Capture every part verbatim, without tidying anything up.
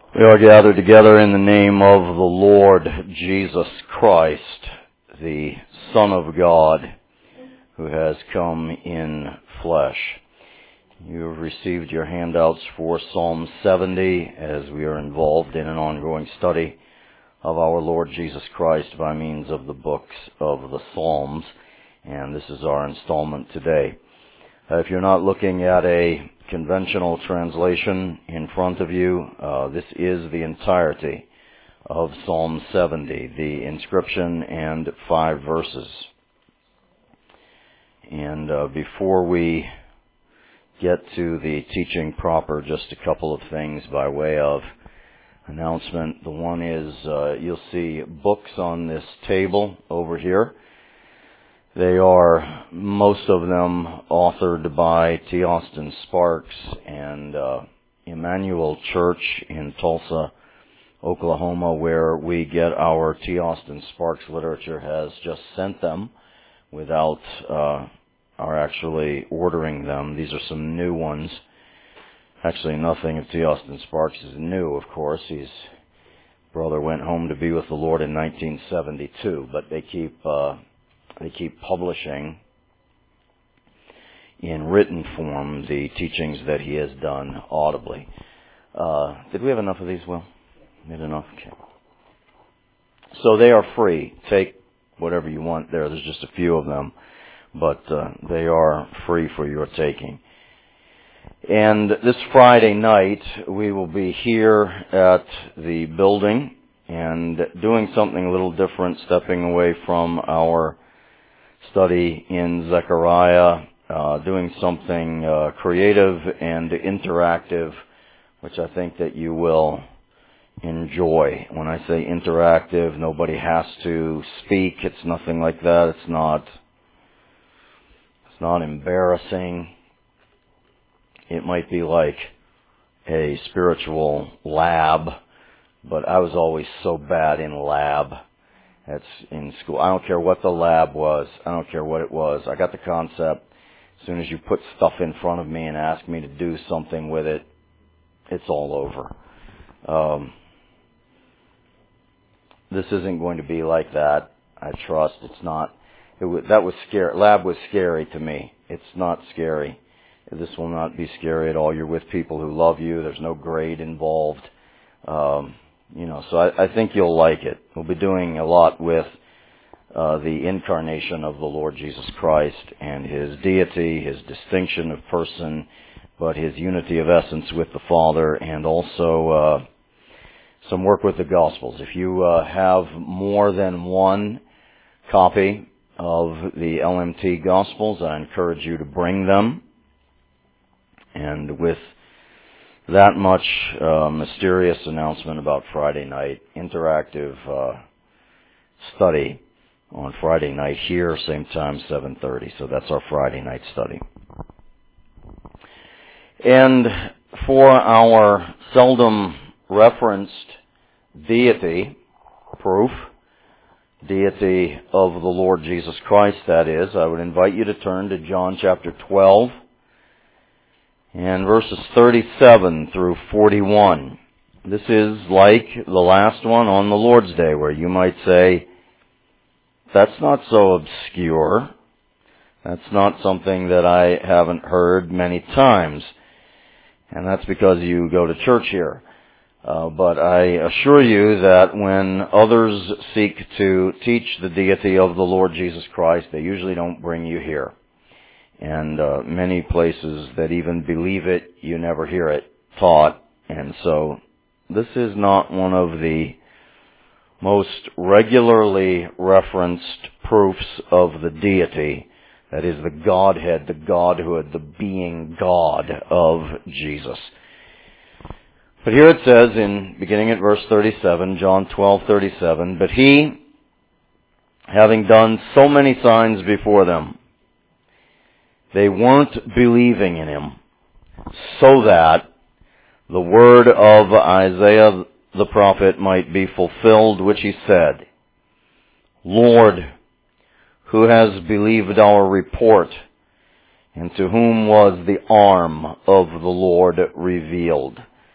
We are gathered together in the name of the Lord Jesus Christ, the Son of God, who has come in flesh. You have received your handouts for Psalm seventy as we are involved in an ongoing study of our Lord Jesus Christ by means of the books of the Psalms, and this is our installment today. Uh, if you're not looking at a conventional translation in front of you, uh, this is the entirety of Psalm seventy, the inscription and five verses. And uh, before we get to the teaching proper, just a couple of things by way of announcement. The one is uh, you'll see books on this table over here. They are, most of them, authored by T. Austin Sparks, and uh, Emmanuel Church in Tulsa, Oklahoma, where we get our T. Austin Sparks literature, has just sent them without uh, our actually ordering them. These are some new ones. Actually, nothing of T. Austin Sparks is new, of course. His brother went home to be with the Lord in nineteen seventy-two, but they keep... Uh, They keep publishing in written form the teachings that he has done audibly. Uh, did we have enough of these, Will? We had enough? Okay. So they are free. Take whatever you want there. There's just a few of them, but uh, they are free for your taking. And this Friday night, we will be here at the building and doing something a little different, stepping away from our study in Zechariah, uh, doing something uh, creative and interactive, which I think that you will enjoy. When I say interactive, nobody has to speak. It's nothing like that. It's not, it's not embarrassing. It might be like a spiritual lab, but I was always so bad in lab. That's in school. I don't care what the lab was. I don't care what it was. I got the concept. As soon as you put stuff in front of me and ask me to do something with it, it's all over. Um, this isn't going to be like that. I trust. It's not. It was, that was scary. Lab was scary to me. It's not scary. This will not be scary at all. You're with people who love you. There's no grade involved. Um, You know, so I, I think you'll like it. We'll be doing a lot with uh, the incarnation of the Lord Jesus Christ and His deity, His distinction of person, but His unity of essence with the Father, and also uh, some work with the Gospels. If you uh, have more than one copy of the L M T Gospels, I encourage you to bring them. And with that much uh, mysterious announcement about Friday night, interactive uh, study on Friday night here, same time, seven thirty. So that's our Friday night study. And for our seldom referenced deity proof, deity of the Lord Jesus Christ, that is, I would invite you to turn to John chapter twelve, and verses thirty-seven through forty-one. This is like the last one on the Lord's Day, where you might say, that's not so obscure. That's not something that I haven't heard many times. And that's because you go to church here. Uh, but I assure you that when others seek to teach the deity of the Lord Jesus Christ, they usually don't bring you here. And uh, many places that even believe it, you never hear it taught. And so this is not one of the most regularly referenced proofs of the deity, that is the Godhead, the Godhood, the being God of Jesus. But here it says, in beginning at verse thirty-seven, John twelve thirty-seven, but he, having done so many signs before them, they weren't believing in him, so that the word of Isaiah the prophet might be fulfilled, which he said, Lord, who has believed our report, and to whom was the arm of the Lord revealed?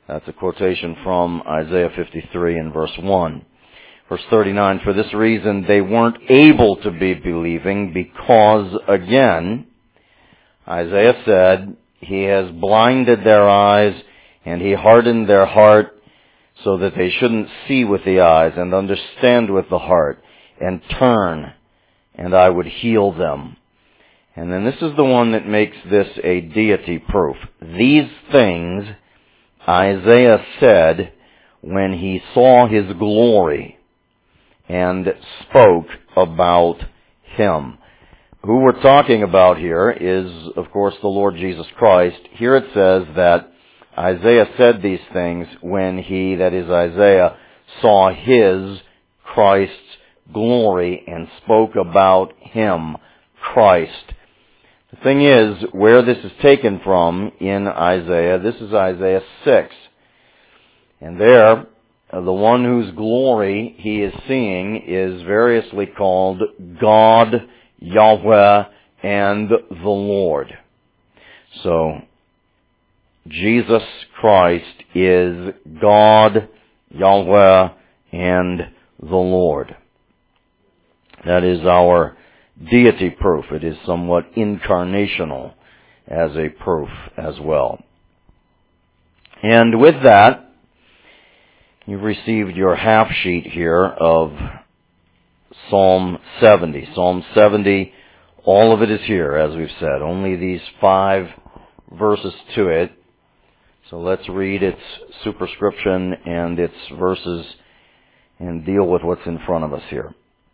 That's a quotation from Isaiah fifty-three and verse one. Verse thirty-nine, for this reason they weren't able to be believing because, again, Isaiah said, He has blinded their eyes and He hardened their heart so that they shouldn't see with the eyes and understand with the heart and turn, and I would heal them. And then this is the one that makes this a deity proof. These things Isaiah said when he saw His glory and spoke about Him. Who we're talking about here is, of course, the Lord Jesus Christ. Here it says that Isaiah said these things when he, that is Isaiah, saw His, Christ's, glory and spoke about Him, Christ. The thing is, where this is taken from in Isaiah, this is Isaiah six. And there, the one whose glory he is seeing is variously called God, Yahweh, and the Lord. So, Jesus Christ is God, Yahweh, and the Lord. That is our deity proof. It is somewhat incarnational as a proof as well. And with that, you've received your half sheet here of Psalm seventy. Psalm seventy, all of it is here, as we've said. Only these five verses to it. So let's read its superscription and its verses and deal with what's in front of us here.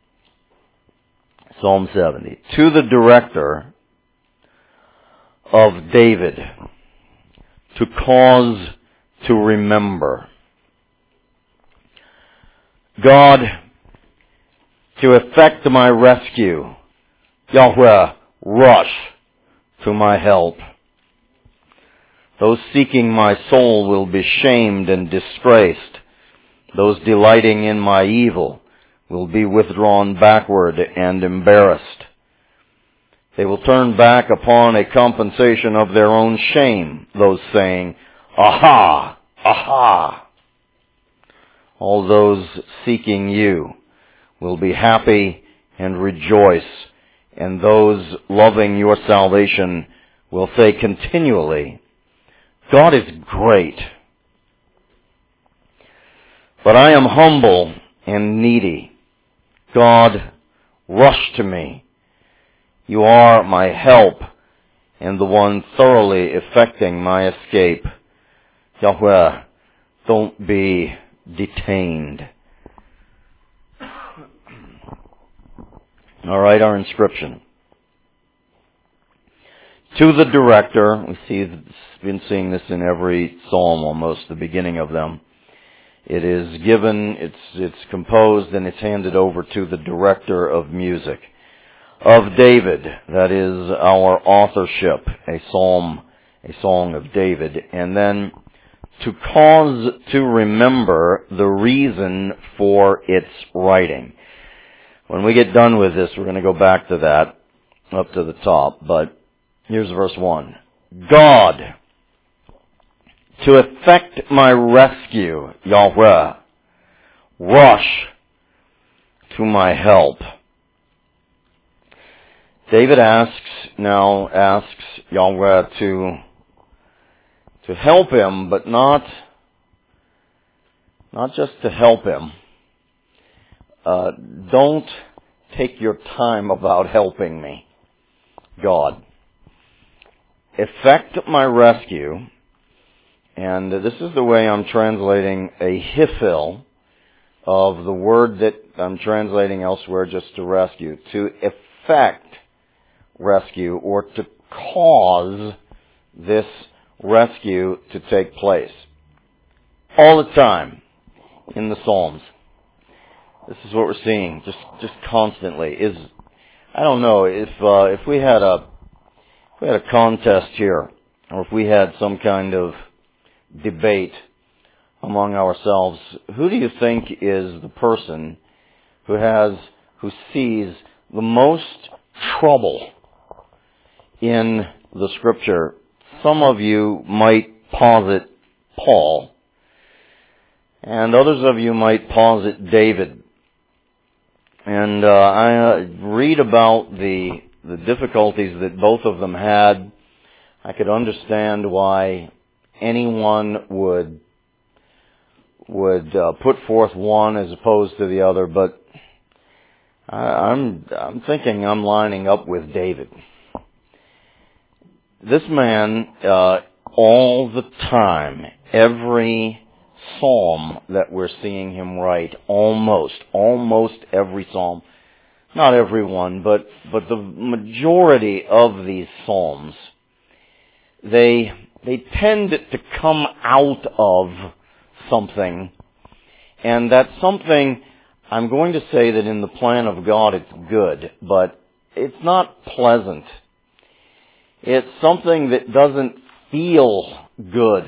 Psalm seventy. To the director of David, to cause to remember. God, to effect my rescue. Yahweh, rush to my help. Those seeking my soul will be shamed and disgraced. Those delighting in my evil will be withdrawn backward and embarrassed. They will turn back upon a compensation of their own shame, those saying, Aha! Aha! All those seeking you will be happy and rejoice, and those loving your salvation will say continually, God is great, but I am humble and needy. God, rush to me. You are my help and the one thoroughly effecting my escape. Yahweh, don't be detained. All right, our inscription. To the director, we see, been seeing this in every psalm almost, the beginning of them. It is given, it's, it's composed, and it's handed over to the director of music. Of David, that is our authorship, a psalm, a song of David. And then to cause to remember the reason for its writing. When we get done with this, we're going to go back to that, up to the top. But here's verse one. God, to effect my rescue, Yahweh, rush to my help. David asks, now asks Yahweh to, to help him, but not, not just to help him. Uh, don't take your time about helping me, God. Effect my rescue. And this is the way I'm translating a hiphil of the word that I'm translating elsewhere just to rescue. To effect rescue or to cause this rescue to take place. All the time in the Psalms. This is what we're seeing just, just constantly. Is I don't know if uh, if we had a if we had a contest here, or if we had some kind of debate among ourselves, who do you think is the person who has, who sees the most trouble in the Scripture? Some of you might posit Paul, And others of you might pause at David. And uh, I uh, read about the the difficulties that both of them had. I could understand why anyone would would uh, put forth one as opposed to the other, but I, I'm I'm thinking I'm lining up with David. This man, uh, all the time, every psalm that we're seeing him write, almost, almost every psalm, not every one, but, but the majority of these psalms, they, they tend to come out of something, and that something, I'm going to say that in the plan of God it's good, but it's not pleasant. It's something that doesn't feel good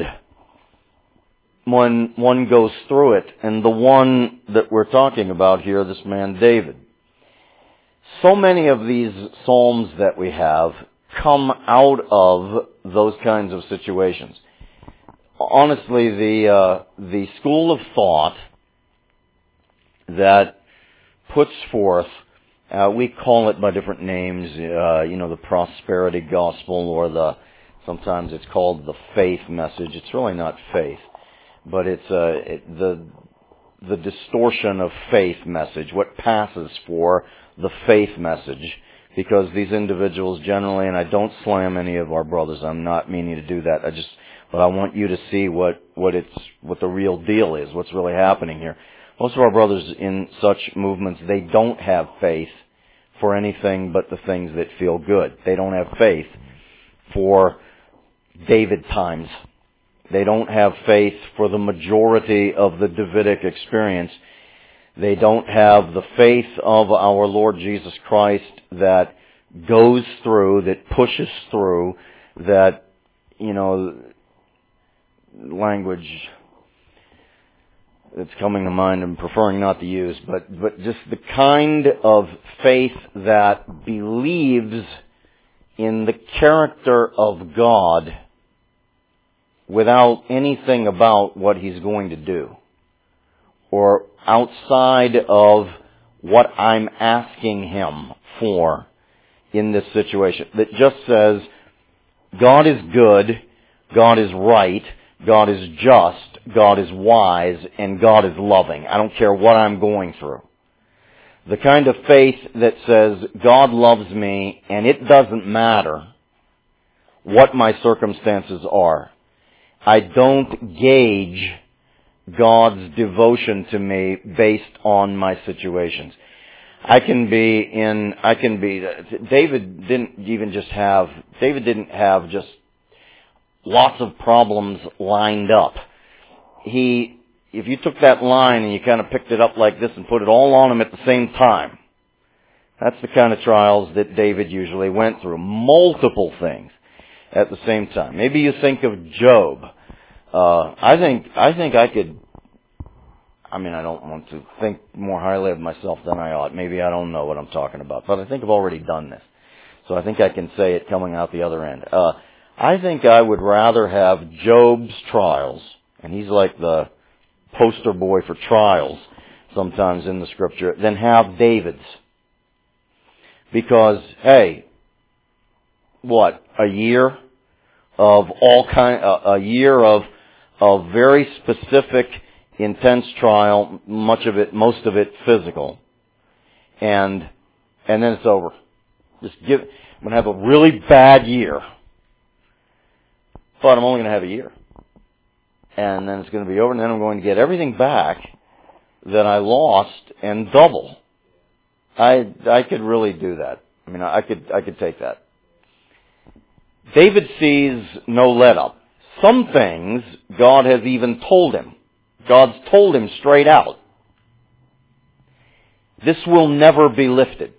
when one goes through it. And the one that we're talking about here, this man David. So many of these psalms that we have come out of those kinds of situations. Honestly, the uh, the school of thought that puts forth, Uh, we call it by different names, uh, you know, the prosperity gospel, or the, sometimes it's called the faith message. It's really not faith, but it's uh, it, the the distortion of faith message, what passes for the faith message, because these individuals generally, and I don't slam any of our brothers, I'm not meaning to do that, I just, but I want you to see what, what it's, what the real deal is, what's really happening here. Most of our brothers in such movements, they don't have faith for anything but the things that feel good. They don't have faith for David times. They don't have faith for the majority of the Davidic experience. They don't have the faith of our Lord Jesus Christ that goes through, that pushes through, that, you know, language that's coming to mind I'm preferring not to use, but, but just the kind of faith that believes in the character of God without anything about what He's going to do, or outside of what I'm asking Him for in this situation. That just says, God is good, God is right, God is just, God is wise, and God is loving. I don't care what I'm going through. The kind of faith that says, God loves me, and it doesn't matter what my circumstances are. I don't gauge God's devotion to me based on my situations. I can be in, I can be, David didn't even just have, David didn't have just lots of problems lined up. He, if you took that line and you kind of picked it up like this and put it all on him at the same time, that's the kind of trials that David usually went through. Multiple things at the same time. Maybe you think of Job. Uh, I think, I think I could, I mean, I don't want to think more highly of myself than I ought. Maybe I don't know what I'm talking about, but I think I've already done this. So I think I can say it coming out the other end. Uh, I think I would rather have Job's trials, and he's like the poster boy for trials sometimes in the Scripture, than have David's. Because, hey, what, a year of all kind, a, a year of of very specific, intense trial, much of it, most of it physical, and and then it's over. Just give. I'm going to have a really bad year, but I'm only going to have a year, and then it's going to be over, and then I'm going to get everything back that I lost and double. I I could really do that. I mean, I could I could take that. David sees no let up. Some things God has even told him. God's told him straight out, this will never be lifted.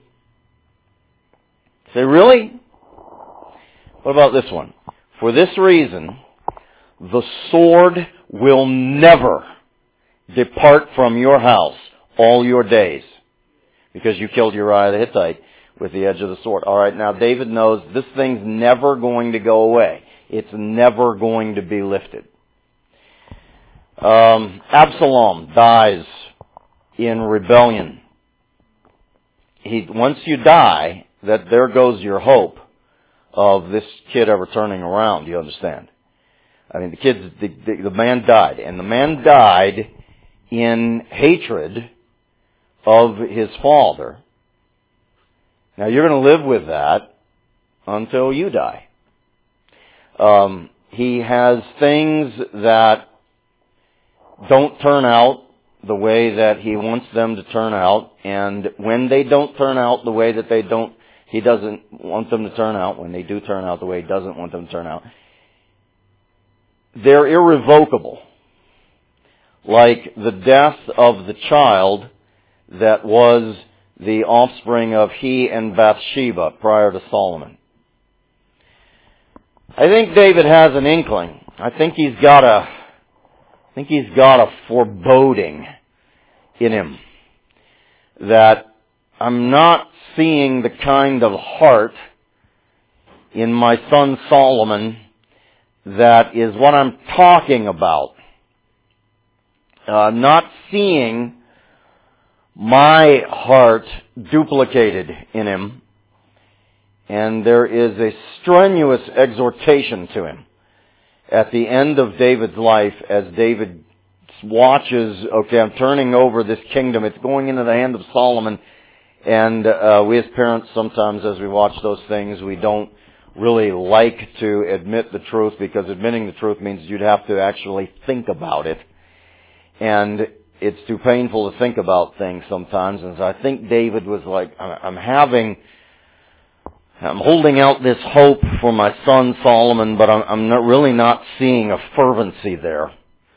Say, really? What about this one? For this reason, the sword will never depart from your house all your days, because you killed Uriah the Hittite with the edge of the sword. All right, now David knows this thing's never going to go away. It's never going to be lifted. Um, Absalom dies in rebellion. He, once you die, that there goes your hope of this kid ever turning around, you understand? I mean, the kid, the, the, the man died, and the man died in hatred of his father. Now, you're going to live with that until you die. Um, he has things that don't turn out the way that he wants them to turn out, and when they don't turn out the way that they don't, he doesn't want them to turn out, when they do turn out the way he doesn't want them to turn out, they're irrevocable. Like the death of the child that was the offspring of he and Bathsheba prior to Solomon. I think David has an inkling. I think he's got a, I think he's got a foreboding in him that I'm not seeing the kind of heart in my son Solomon that is what I'm talking about. Uh, not seeing my heart duplicated in him. And there is a strenuous exhortation to him at the end of David's life as David watches, okay, I'm turning over this kingdom. It's going into the hand of Solomon. And uh, we as parents sometimes as we watch those things, we don't really like to admit the truth, because admitting the truth means you'd have to actually think about it. And it's too painful to think about things sometimes. And so I think David was like, I'm having, I'm holding out this hope for my son Solomon, but I'm, I'm not really not seeing a fervency there.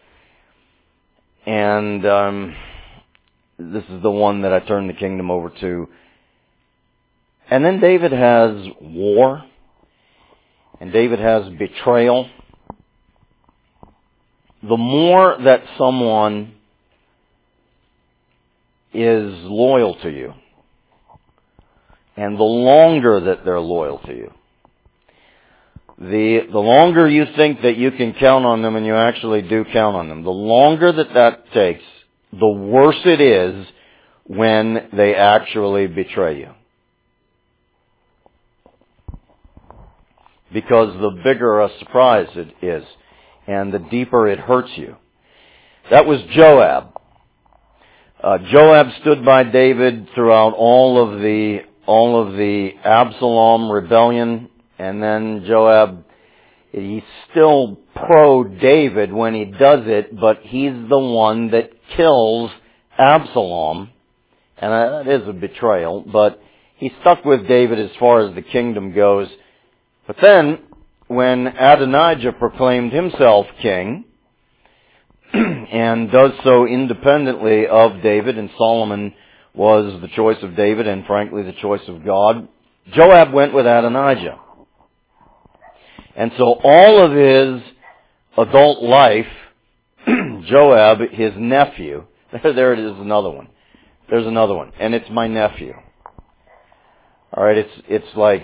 And um, this is the one that I turn the kingdom over to. And then David has war. And David has betrayal. The more that someone is loyal to you, and the longer that they're loyal to you, the the longer you think that you can count on them, and you actually do count on them, the longer that that takes, the worse it is when they actually betray you. Because the bigger a surprise it is, and the deeper it hurts you. That was Joab. Uh, Joab stood by David throughout all of the all of the Absalom rebellion, and then Joab, he's still pro-David when he does it, but he's the one that kills Absalom, and that is a betrayal, but he stuck with David as far as the kingdom goes. But then, when Adonijah proclaimed himself king, and does so independently of David, and Solomon was the choice of David, and frankly the choice of God, Joab went with Adonijah. And so all of his adult life, Joab, his nephew, there, there it is, another one. There's another one, and it's my nephew. Alright, it's, it's like,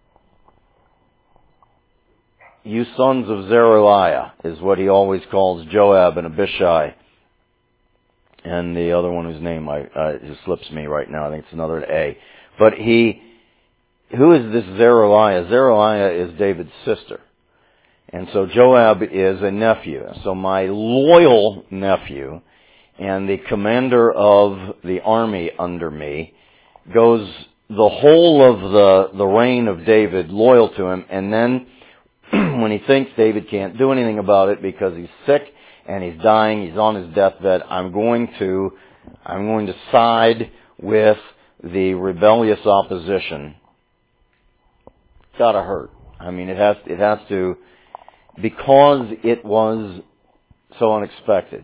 you sons of Zeruiah is what he always calls Joab and Abishai. And the other one whose name I, uh, it slips me right now. I think it's another A. But he, who is this Zeruiah? Zeruiah is David's sister. And so Joab is a nephew. So my loyal nephew and the commander of the army under me goes the whole of the, the reign of David loyal to him, and then when he thinks David can't do anything about it because he's sick and he's dying, he's on his deathbed, I'm going to, I'm going to side with the rebellious opposition. It's gotta hurt. I mean, it has, it has to, because it was so unexpected.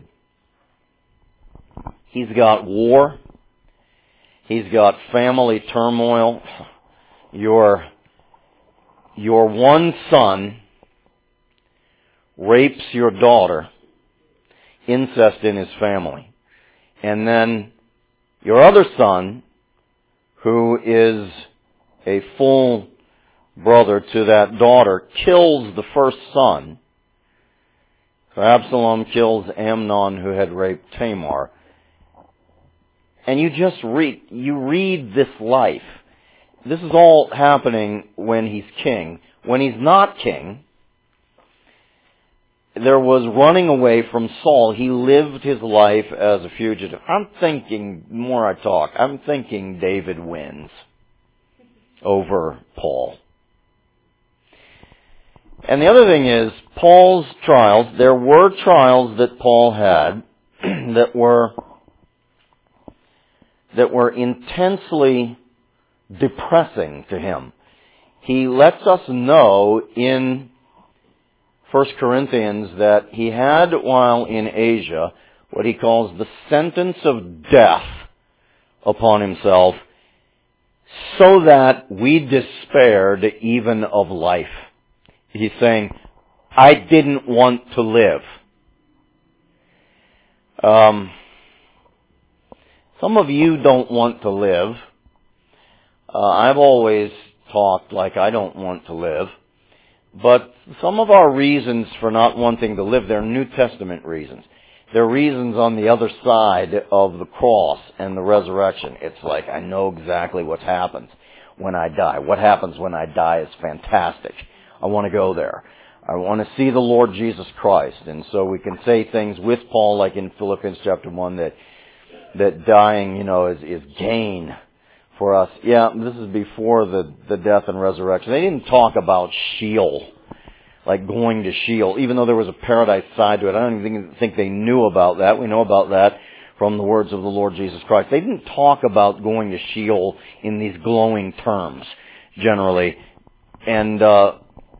He's got war. He's got family turmoil. Your Your one son rapes your daughter, incest in his family. And then your other son, who is a full brother to that daughter, kills the first son, So Absalom kills Amnon, who had raped Tamar. And you just read, you read this life. This is all happening when he's king. When he's not king, there was running away from Saul. He lived his life as a fugitive. I'm thinking, the more I talk, I'm thinking David wins over Paul. And the other thing is, Paul's trials, there were trials that Paul had that were that were intensely depressing to him. He lets us know in First Corinthians that he had, while in Asia, what he calls the sentence of death upon himself, so that we despaired even of life. He's saying, I didn't want to live. Um, some of you don't want to live. Uh, I've always talked like I don't want to live. But some of our reasons for not wanting to live, they're New Testament reasons. They're reasons on the other side of the cross and the resurrection. It's like, I know exactly what happens when I die. What happens when I die is fantastic. I want to go there. I want to see the Lord Jesus Christ. And so we can say things with Paul, like in Philippians chapter one, that that dying, you know, is, is gain for us. Yeah, this is before the, the death and resurrection. They didn't talk about Sheol, like going to Sheol, even though there was a paradise side to it. I don't even think, think they knew about that. We know about that from the words of the Lord Jesus Christ. They didn't talk about going to Sheol in these glowing terms, generally. And uh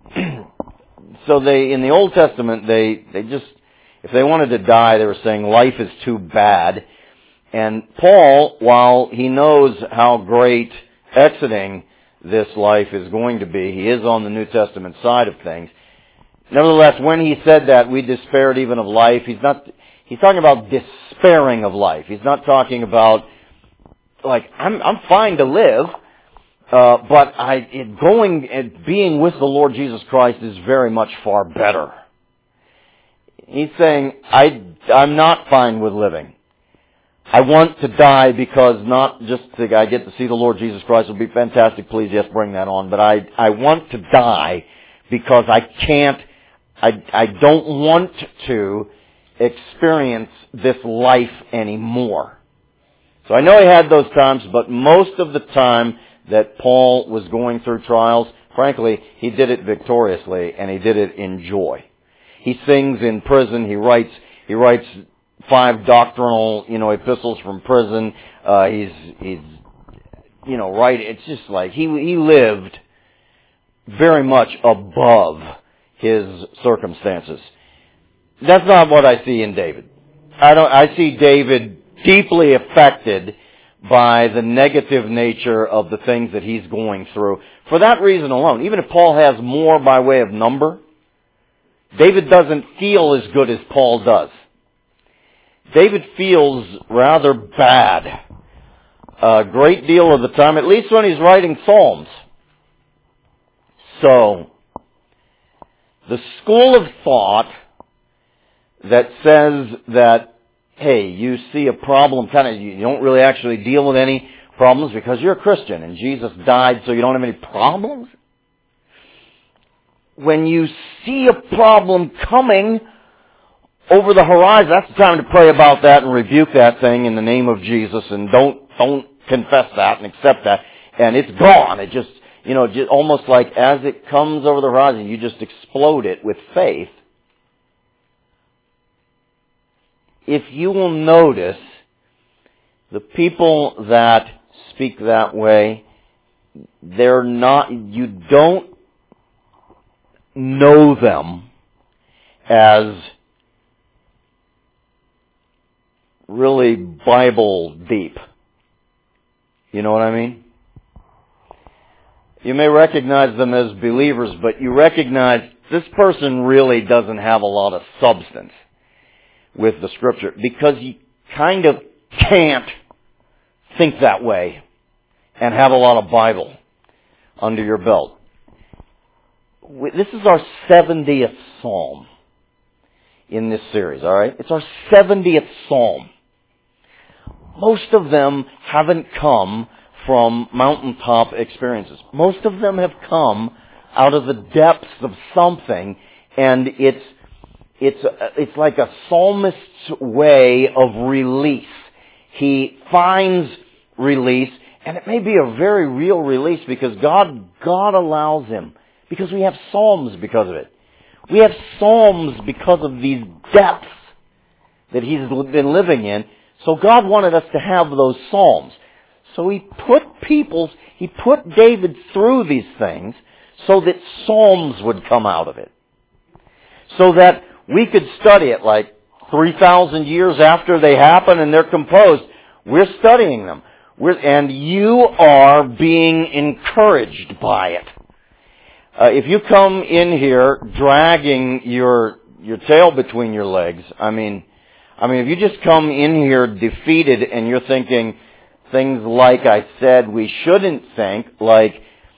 so they, in the Old Testament, they, they just, if they wanted to die, they were saying life is too bad. And Paul, while he knows how great exiting this life is going to be, he is on the New Testament side of things. Nevertheless, when he said that, we despaired even of life, he's not, he's talking about despairing of life. He's not talking about, like, I'm, I'm fine to live, uh, but I, it going and being with the Lord Jesus Christ is very much far better. He's saying, I, I'm not fine with living. I want to die because not just to, I get to see the Lord Jesus Christ will be fantastic. Please, yes, bring that on. But I, I want to die because I can't, I, I don't want to experience this life anymore. So I know he had those times, but most of the time that Paul was going through trials, frankly, he did it victoriously and he did it in joy. He sings in prison. He writes, he writes five doctrinal, you know, epistles from prison. Uh, he's, he's, you know, right. It's just like he, he lived very much above his circumstances. That's not what I see in David. I don't, I see David deeply affected by the negative nature of the things that he's going through. For that reason alone, even if Paul has more by way of number, David doesn't feel as good as Paul does. David feels rather bad a great deal of the time, at least when he's writing Psalms. So, the school of thought that says that, hey, you see a problem, kind of, you don't really actually deal with any problems because you're a Christian and Jesus died so you don't have any problems. When you see a problem coming over the horizon, that's the time to pray about that and rebuke that thing in the name of Jesus, and don't don't confess that and accept that, and it's gone. It just, you know, just almost like as it comes over the horizon, you just explode it with faith. If you will notice, the people that speak that way, they're not, you don't know them as really Bible deep. You know what I mean? You may recognize them as believers, but you recognize this person really doesn't have a lot of substance with the Scripture, because you kind of can't think that way and have a lot of Bible under your belt. This is our seventieth Psalm. in this series, all right? It's our seventieth Psalm. Most of them haven't come from mountaintop experiences. Most of them have come out of the depths of something, and it's it's it's like a psalmist's way of release. He finds release, and it may be a very real release because God God allows him. Because we have psalms because of it. We have psalms because of these depths that he's been living in. So God wanted us to have those psalms. So he put people's, he put David through these things so that psalms would come out of it. So that we could study it like three thousand years after they happen and they're composed. We're studying them. We're, and you are being encouraged by it. Uh, if you come in here dragging your your tail between your legs, I mean, I mean, if you just come in here defeated and you're thinking things like I said we shouldn't think, like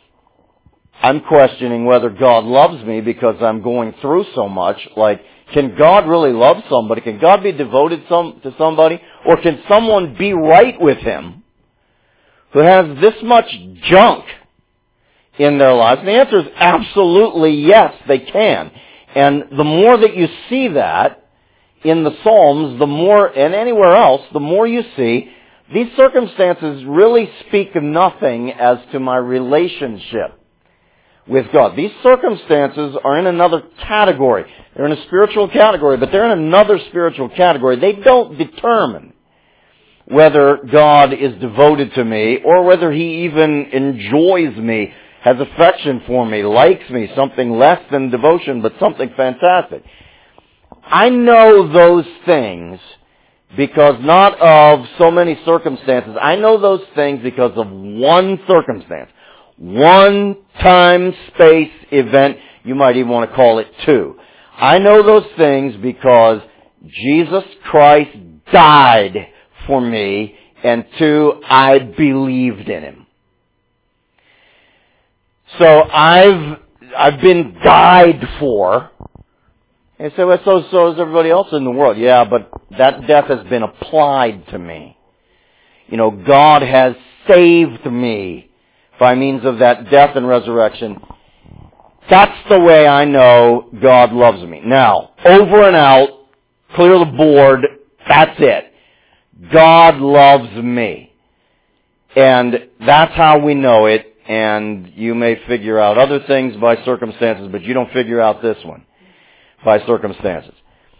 I'm questioning whether God loves me because I'm going through so much, like can God really love somebody? Can God be devoted some, to somebody? Or can someone be right with him who has this much junk in their lives? And the answer is absolutely yes, they can. And the more that you see that in the Psalms, the more, and anywhere else, the more you see, these circumstances really speak nothing as to my relationship with God. These circumstances are in another category. They're in a spiritual category, but they're in another spiritual category. They don't determine whether God is devoted to me or whether he even enjoys me, has affection for me, likes me, something less than devotion, but something fantastic. I know those things because not of so many circumstances. I know those things because of one circumstance. One time, space, event. You might even want to call it two. I know those things because Jesus Christ died for me, and two, I believed in him. So I've I've been died for. And so, so, so is everybody else in the world. Yeah, but that death has been applied to me. You know, God has saved me by means of that death and resurrection. That's the way I know God loves me. Now, over and out, clear the board, that's it. God loves me. And that's how we know it. And you may figure out other things by circumstances, but you don't figure out this one by circumstances.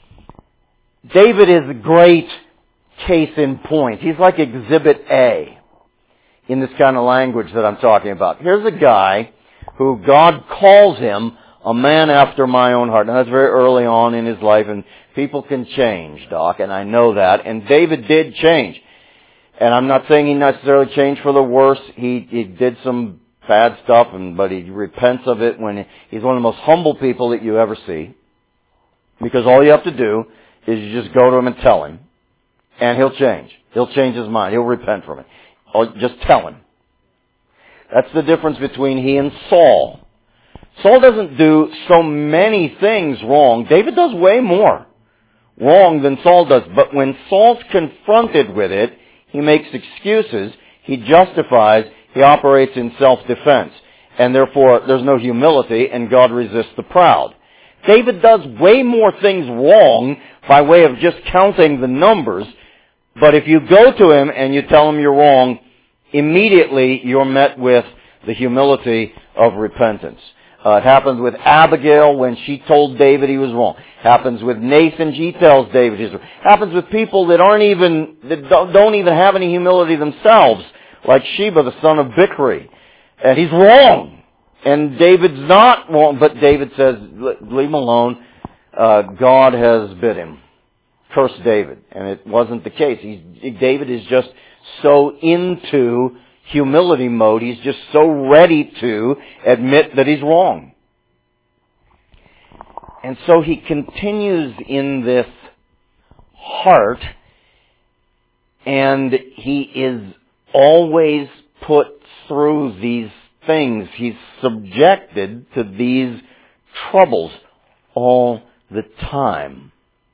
David is a great case in point. He's like Exhibit A in this kind of language that I'm talking about. Here's a guy who God calls him a man after my own heart. Now that's very early on in his life, and people can change, Doc, and I know that. And David did change. And I'm not saying he necessarily changed for the worse. He, he did some bad stuff, and but he repents of it when he, he's one of the most humble people that you ever see. Because all you have to do is you just go to him and tell him, and he'll change. He'll change his mind. He'll repent from it. Just tell him. That's the difference between he and Saul. Saul doesn't do so many things wrong. David does way more wrong than Saul does. But when Saul's confronted with it, he makes excuses, he justifies, he operates in self-defense. And therefore, there's no humility, and God resists the proud. David does way more things wrong by way of just counting the numbers. But if you go to him and you tell him you're wrong, immediately you're met with the humility of repentance. Uh, it happens with Abigail when she told David he was wrong. It happens with Nathan, she tells David he's wrong. It happens with people that aren't even, that don't even have any humility themselves, like Sheba, the son of Bichri. And he's wrong. And David's not wrong, but David says, leave him alone. Uh, God has bid him. Curse David. And it wasn't the case. He's, David is just so into humility mode. He's just so ready to admit that he's wrong. And so he continues in this heart, and he is always put through these things. He's subjected to these troubles all the time.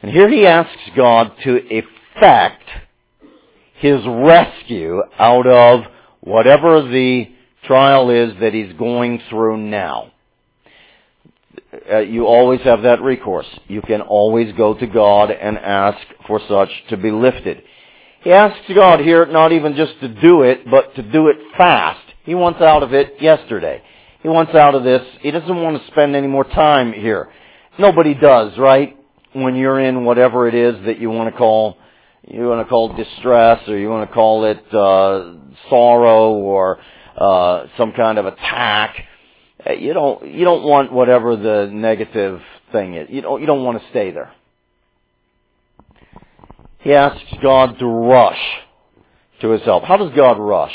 And here he asks God to effect his rescue out of whatever the trial is that he's going through now. Uh, you always have that recourse. You can always go to God and ask for such to be lifted. He asks God here not even just to do it, but to do it fast. He wants out of it yesterday. He wants out of this. He doesn't want to spend any more time here. Nobody does, right? When you're in whatever it is that you want to call, you want to call distress, or you want to call it uh, sorrow, or uh, some kind of attack. You don't, you don't want whatever the negative thing is. You don't, you don't want to stay there. He asks God to rush to his help. How does God rush?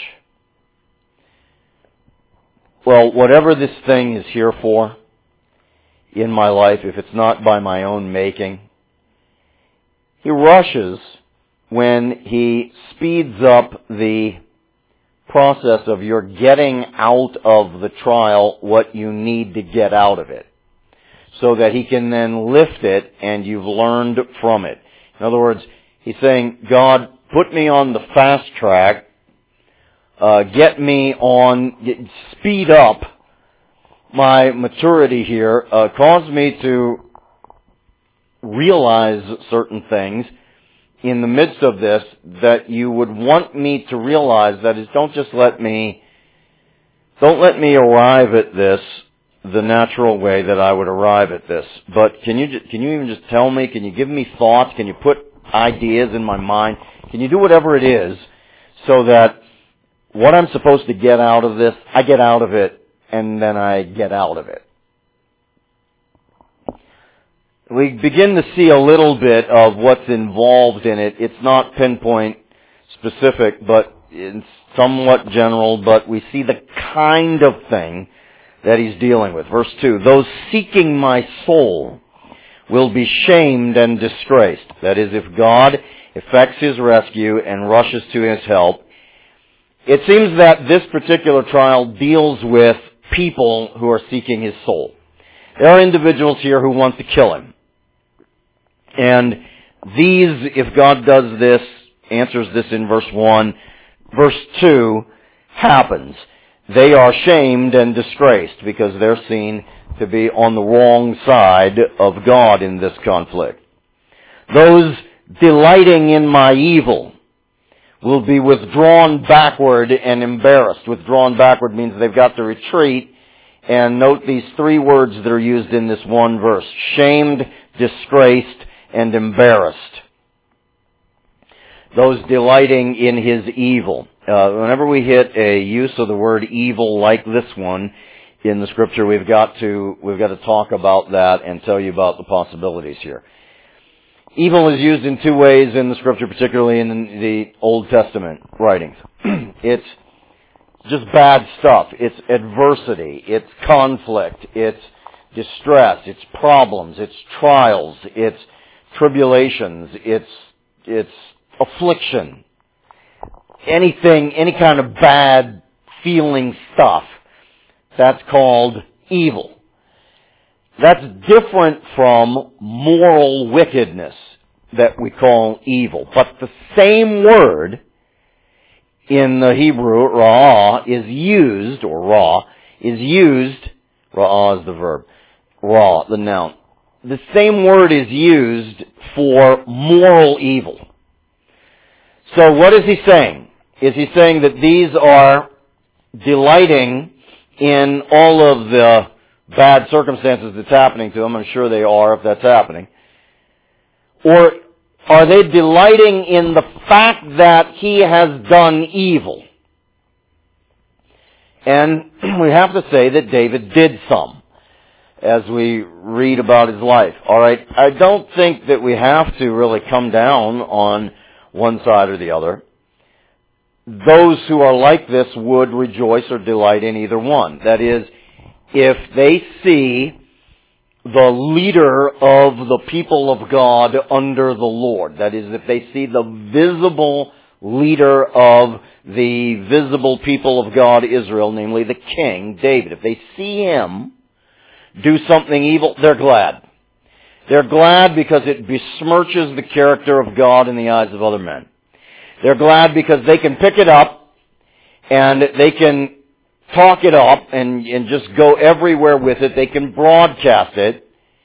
Well, whatever this thing is here for in my life, if it's not by my own making, he rushes when he speeds up the process of your getting out of the trial what you need to get out of it, so that he can then lift it and you've learned from it. In other words, he's saying, God, put me on the fast track, uh, get me on, get, speed up my maturity here, uh, cause me to realize certain things in the midst of this that you would want me to realize. That is, don't just let me, don't let me arrive at this the natural way that I would arrive at this. But can you, can you even just tell me, can you give me thoughts, can you put ideas in my mind, can you do whatever it is so that what I'm supposed to get out of this, I get out of it, and then I get out of it. We begin to see a little bit of what's involved in it. It's not pinpoint specific, but it's somewhat general, but we see the kind of thing that he's dealing with. Verse two, those seeking my soul will be shamed and disgraced. That is, if God effects his rescue and rushes to his help. It seems that this particular trial deals with people who are seeking his soul. There are individuals here who want to kill him. And these, if God does this, answers this in verse one, verse two happens. They are shamed and disgraced because they're seen to be on the wrong side of God in this conflict. Those delighting in my evil will be withdrawn backward and embarrassed. Withdrawn backward means they've got to retreat. And note these three words that are used in this one verse. Shamed, disgraced, and embarrassed. Those delighting in his evil. Uh, whenever we hit a use of the word evil like this one in the scripture, we've got to, we've got to talk about that and tell you about the possibilities here. Evil is used in two ways in the scripture, particularly in the Old Testament writings. It's just bad stuff. It's adversity. It's conflict. It's distress. It's problems. It's trials. It's tribulations. It's, it's affliction. Anything, any kind of bad feeling stuff. That's called evil. That's different from moral wickedness that we call evil. But the same word in the Hebrew, ra'ah, is used, or ra, is used, ra'ah is the verb, ra, the noun. The same word is used for moral evil. So what is he saying? Is he saying that these are delighting in all of the bad circumstances that's happening to them? I'm sure they are if that's happening. Or are they delighting in the fact that he has done evil? And we have to say that David did some, as we read about his life. All right, I don't think that we have to really come down on one side or the other. Those who are like this would rejoice or delight in either one. That is, if they see the leader of the people of God under the Lord. That is, if they see the visible leader of the visible people of God, Israel, namely the king, David. If they see him do something evil, they're glad. They're glad because it besmirches the character of God in the eyes of other men. They're glad because they can pick it up and they can talk it up and, and just go everywhere with it. They can broadcast it.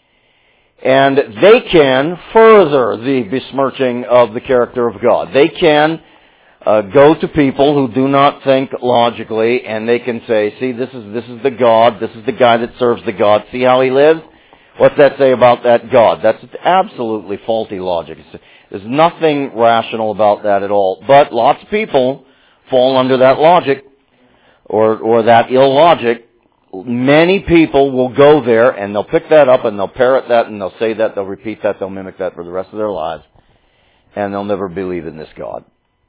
And they can further the besmirching of the character of God. They can uh, go to people who do not think logically, and they can say, see, this is this is the God, this is the guy that serves the God. See how he lives? What's that say about that God? That's absolutely faulty logic. It's, there's nothing rational about that at all. But lots of people fall under that logic, or or that illogic. Many people will go there and they'll pick that up and they'll parrot that and they'll say that, they'll repeat that, they'll mimic that for the rest of their lives. And they'll never believe in this God.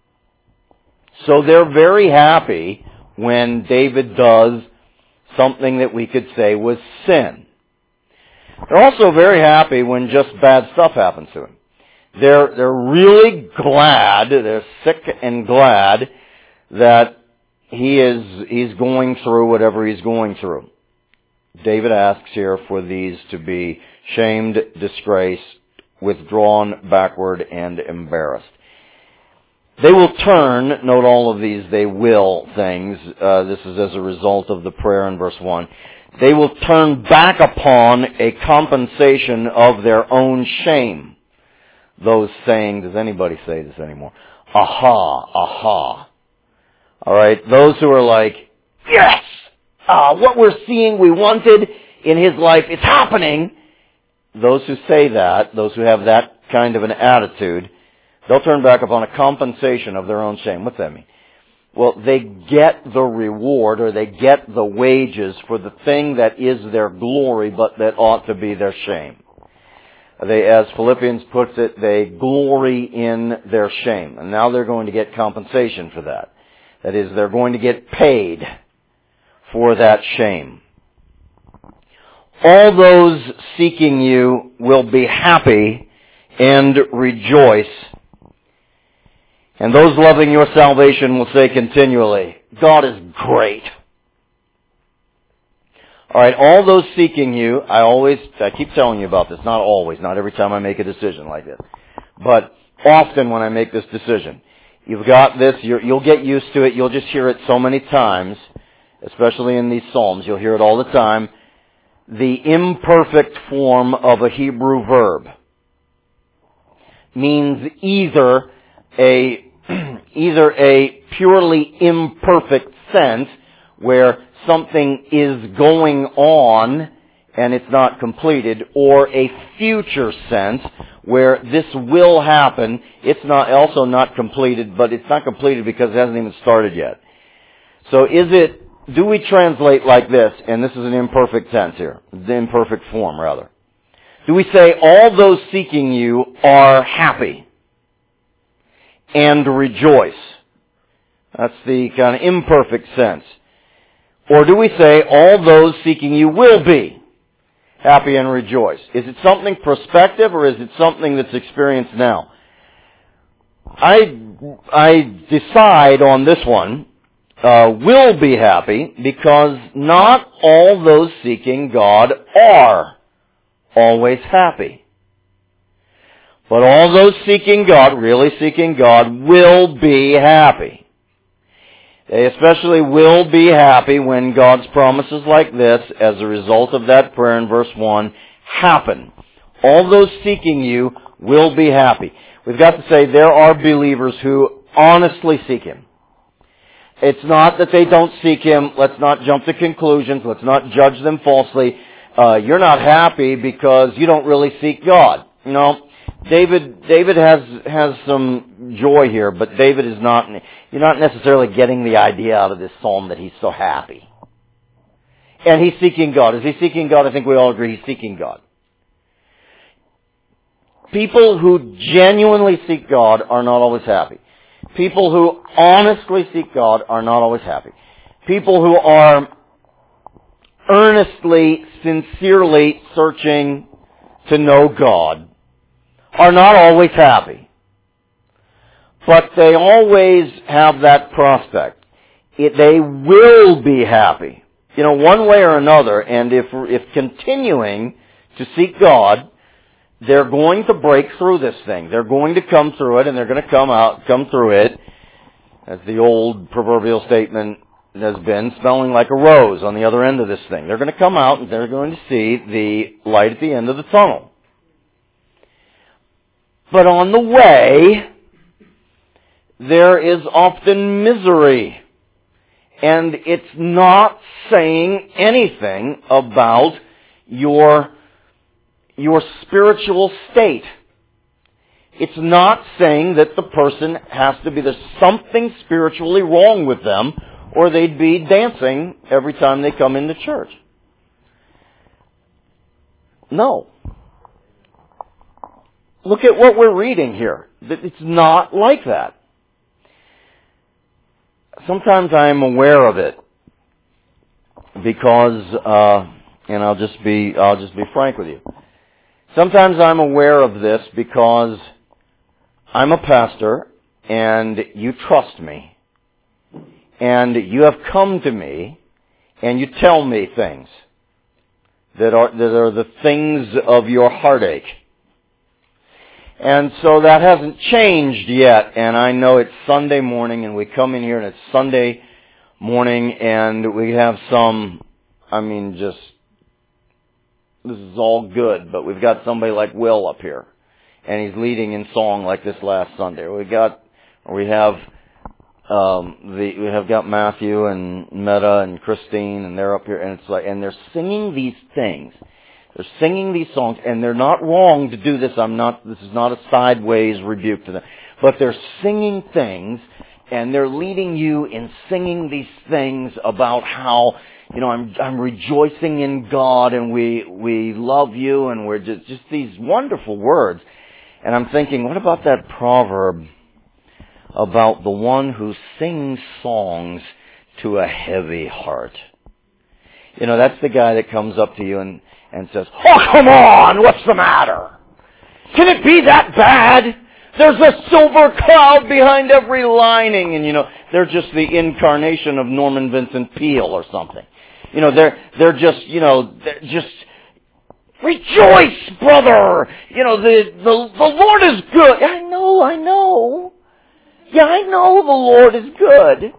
So they're very happy when David does something that we could say was sin. They're also very happy when just bad stuff happens to him. They're, they're really glad, they're sick and glad that He is, he's going through whatever he's going through. David asks here for these to be shamed, disgraced, withdrawn backward, and embarrassed. They will turn, note all of these they will things, uh, this is as a result of the prayer in verse one. They will turn back upon a compensation of their own shame. Those saying, does anybody say this anymore? Aha, aha. All right, those who are like, yes, uh, what we're seeing, we wanted in his life, it's happening. Those who say that, those who have that kind of an attitude, they'll turn back upon a compensation of their own shame. What's that mean? Well, they get the reward, or they get the wages for the thing that is their glory, but that ought to be their shame. They, as Philippians puts it, they glory in their shame. And now they're going to get compensation for that. That is, they're going to get paid for that shame. All those seeking you will be happy and rejoice. And those loving your salvation will say continually, God is great. Alright, all those seeking you, I always, I keep telling you about this, not always, not every time I make a decision like this, but often when I make this decision. You've got this, you're, you'll get used to it, you'll just hear it so many times, especially in these Psalms, you'll hear it all the time. The imperfect form of a Hebrew verb means either a, either a purely imperfect sense, where something is going on and it's not completed, or a future sense where this will happen. It's not also not completed, but it's not completed because it hasn't even started yet. So is it, do we translate like this, and this is an imperfect tense here, the imperfect form rather. Do we say all those seeking you are happy and rejoice? That's the kind of imperfect sense. Or do we say all those seeking you will be happy and rejoice? Is it something prospective, or is it something that's experienced now? I, I decide on this one, uh, will be happy, because not all those seeking God are always happy. But all those seeking God, really seeking God, will be happy. They especially will be happy when God's promises like this, as a result of that prayer in verse one, happen. All those seeking you will be happy. We've got to say there are believers who honestly seek Him. It's not that they don't seek Him. Let's not jump to conclusions. Let's not judge them falsely. Uh, you're not happy because you don't really seek God. No. David, David has, has some joy here, but David is not, you're not necessarily getting the idea out of this psalm that he's so happy. And he's seeking God. Is he seeking God? I think we all agree he's seeking God. People who genuinely seek God are not always happy. People who honestly seek God are not always happy. People who are earnestly, sincerely searching to know God are not always happy. But they always have that prospect. It, they will be happy. You know, one way or another, and if, if continuing to seek God, they're going to break through this thing. They're going to come through it, and they're going to come out, come through it, as the old proverbial statement has been, smelling like a rose on the other end of this thing. They're going to come out, and they're going to see the light at the end of the tunnel. But on the way, there is often misery. And it's not saying anything about your, your spiritual state. It's not saying that the person has to be, there's something spiritually wrong with them, or they'd be dancing every time they come into church. No. Look at what we're reading here. It's not like that. Sometimes I am aware of it because, uh, and I'll just be, I'll just be frank with you. Sometimes I'm aware of this because I'm a pastor and you trust me and you have come to me and you tell me things that are, that are the things of your heartache. And so that hasn't changed yet, and I know it's Sunday morning, and we come in here, and it's Sunday morning, and we have some, I mean, just, this is all good, but we've got somebody like Will up here, and he's leading in song like this last Sunday. We got, we have, um, the, we have got Matthew and Meta and Christine, and they're up here, and it's like, and they're singing these things. They're singing these songs, and they're not wrong to do this. I'm not, this is not a sideways rebuke to them. But they're singing things, and they're leading you in singing these things about how, you know, I'm, I'm rejoicing in God, and we, we love you, and we're just, just these wonderful words. And I'm thinking, what about that proverb about the one who sings songs to a heavy heart? You know, that's the guy that comes up to you and, and says, "Oh, come on, what's the matter? Can it be that bad? There's a silver cloud behind every lining." And, you know, they're just the incarnation of Norman Vincent Peale or something. You know, they're, they're just, you know, they're just, rejoice, brother! You know, the, the, the Lord is good. I know, I know. Yeah, I know the Lord is good.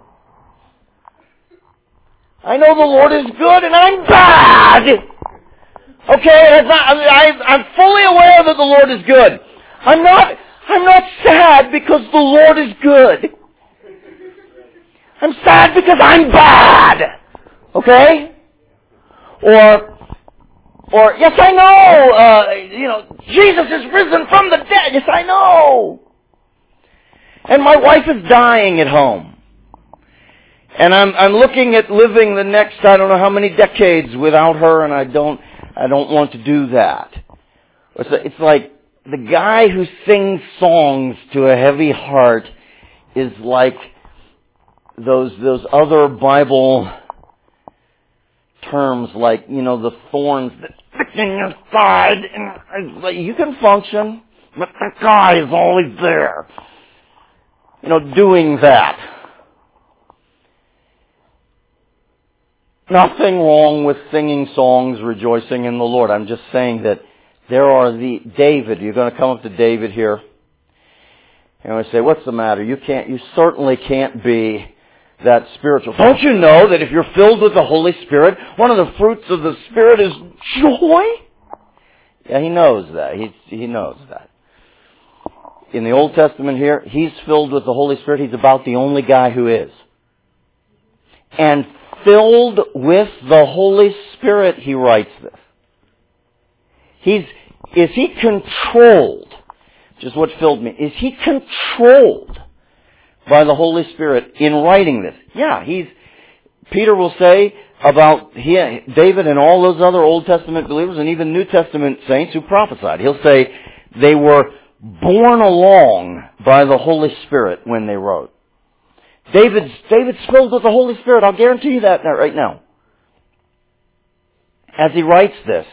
I know the Lord is good and I'm bad! Okay, it's not, I, I'm fully aware that the Lord is good. I'm not, I'm not sad because the Lord is good. I'm sad because I'm bad. Okay? Or, or, yes I know, uh, you know, Jesus is risen from the dead. Yes I know. And my wife is dying at home. And I'm, I'm looking at living the next, I don't know how many decades without her, and I don't, I don't want to do that. It's, it's like the guy who sings songs to a heavy heart is like those, those other Bible terms like, you know, the thorns that stick in your side, and it's like, you can function, but the guy is always there. You know, doing that. Nothing wrong with singing songs, rejoicing in the Lord. I'm just saying that there are the, David, you're going to come up to David here, and we say, what's the matter? You can't, you certainly can't be that spiritual. Don't you know that if you're filled with the Holy Spirit, one of the fruits of the Spirit is joy? Yeah, he knows that. He, he knows that. In the Old Testament here, he's filled with the Holy Spirit. He's about the only guy who is. And filled with the Holy Spirit, he writes this. He's, is he controlled? Just what filled me. Is he controlled by the Holy Spirit in writing this? Yeah, he's, Peter will say about he, David and all those other Old Testament believers and even New Testament saints who prophesied. He'll say they were borne along by the Holy Spirit when they wrote. David's, David's filled with the Holy Spirit. I'll guarantee you that right now. As he writes this.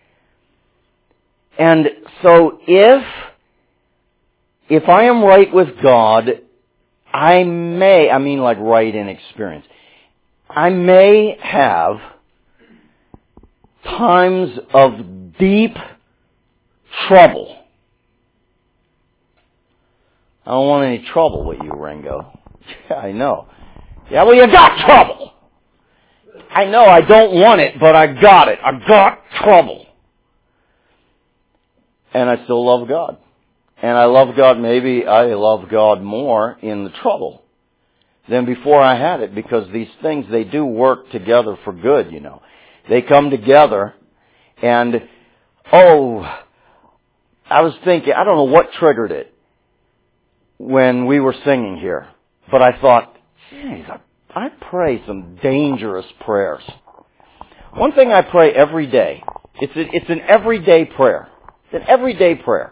And so if, if I am right with God, I may, I mean like right in experience, I may have times of deep trouble. I don't want any trouble with you, Ringo. Yeah, I know. Yeah, well, you got trouble. I know I don't want it, but I got it. I got trouble. And I still love God. And I love God, maybe I love God more in the trouble than before I had it, because these things, they do work together for good, you know. They come together, and, oh, I was thinking, I don't know what triggered it when we were singing here, but I thought, geez, I, I pray some dangerous prayers. One thing I pray every day, it's, a, it's an everyday prayer. It's an everyday prayer.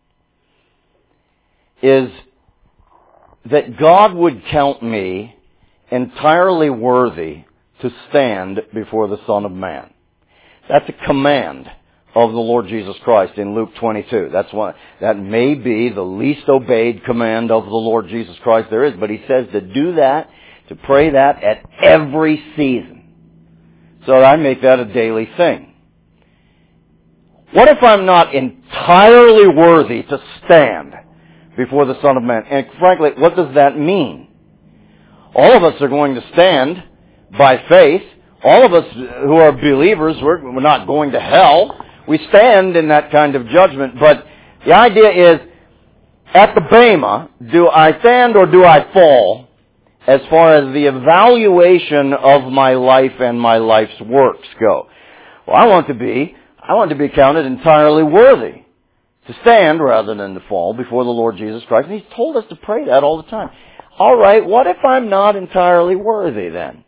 Is that God would count me entirely worthy to stand before the Son of Man. That's a command of the Lord Jesus Christ in Luke twenty-two. That's one, that may be the least obeyed command of the Lord Jesus Christ there is, but He says to do that, to pray that at every season. So I make that a daily thing. What if I'm not entirely worthy to stand before the Son of Man? And frankly, what does that mean? All of us are going to stand by faith. All of us who are believers, we're, we're not going to hell. We stand in that kind of judgment. But the idea is, at the Bema, do I stand or do I fall as far as the evaluation of my life and my life's works go? Well, I want to be, I want to be counted entirely worthy to stand rather than to fall before the Lord Jesus Christ. And He's told us to pray that all the time. All right, what if I'm not entirely worthy then?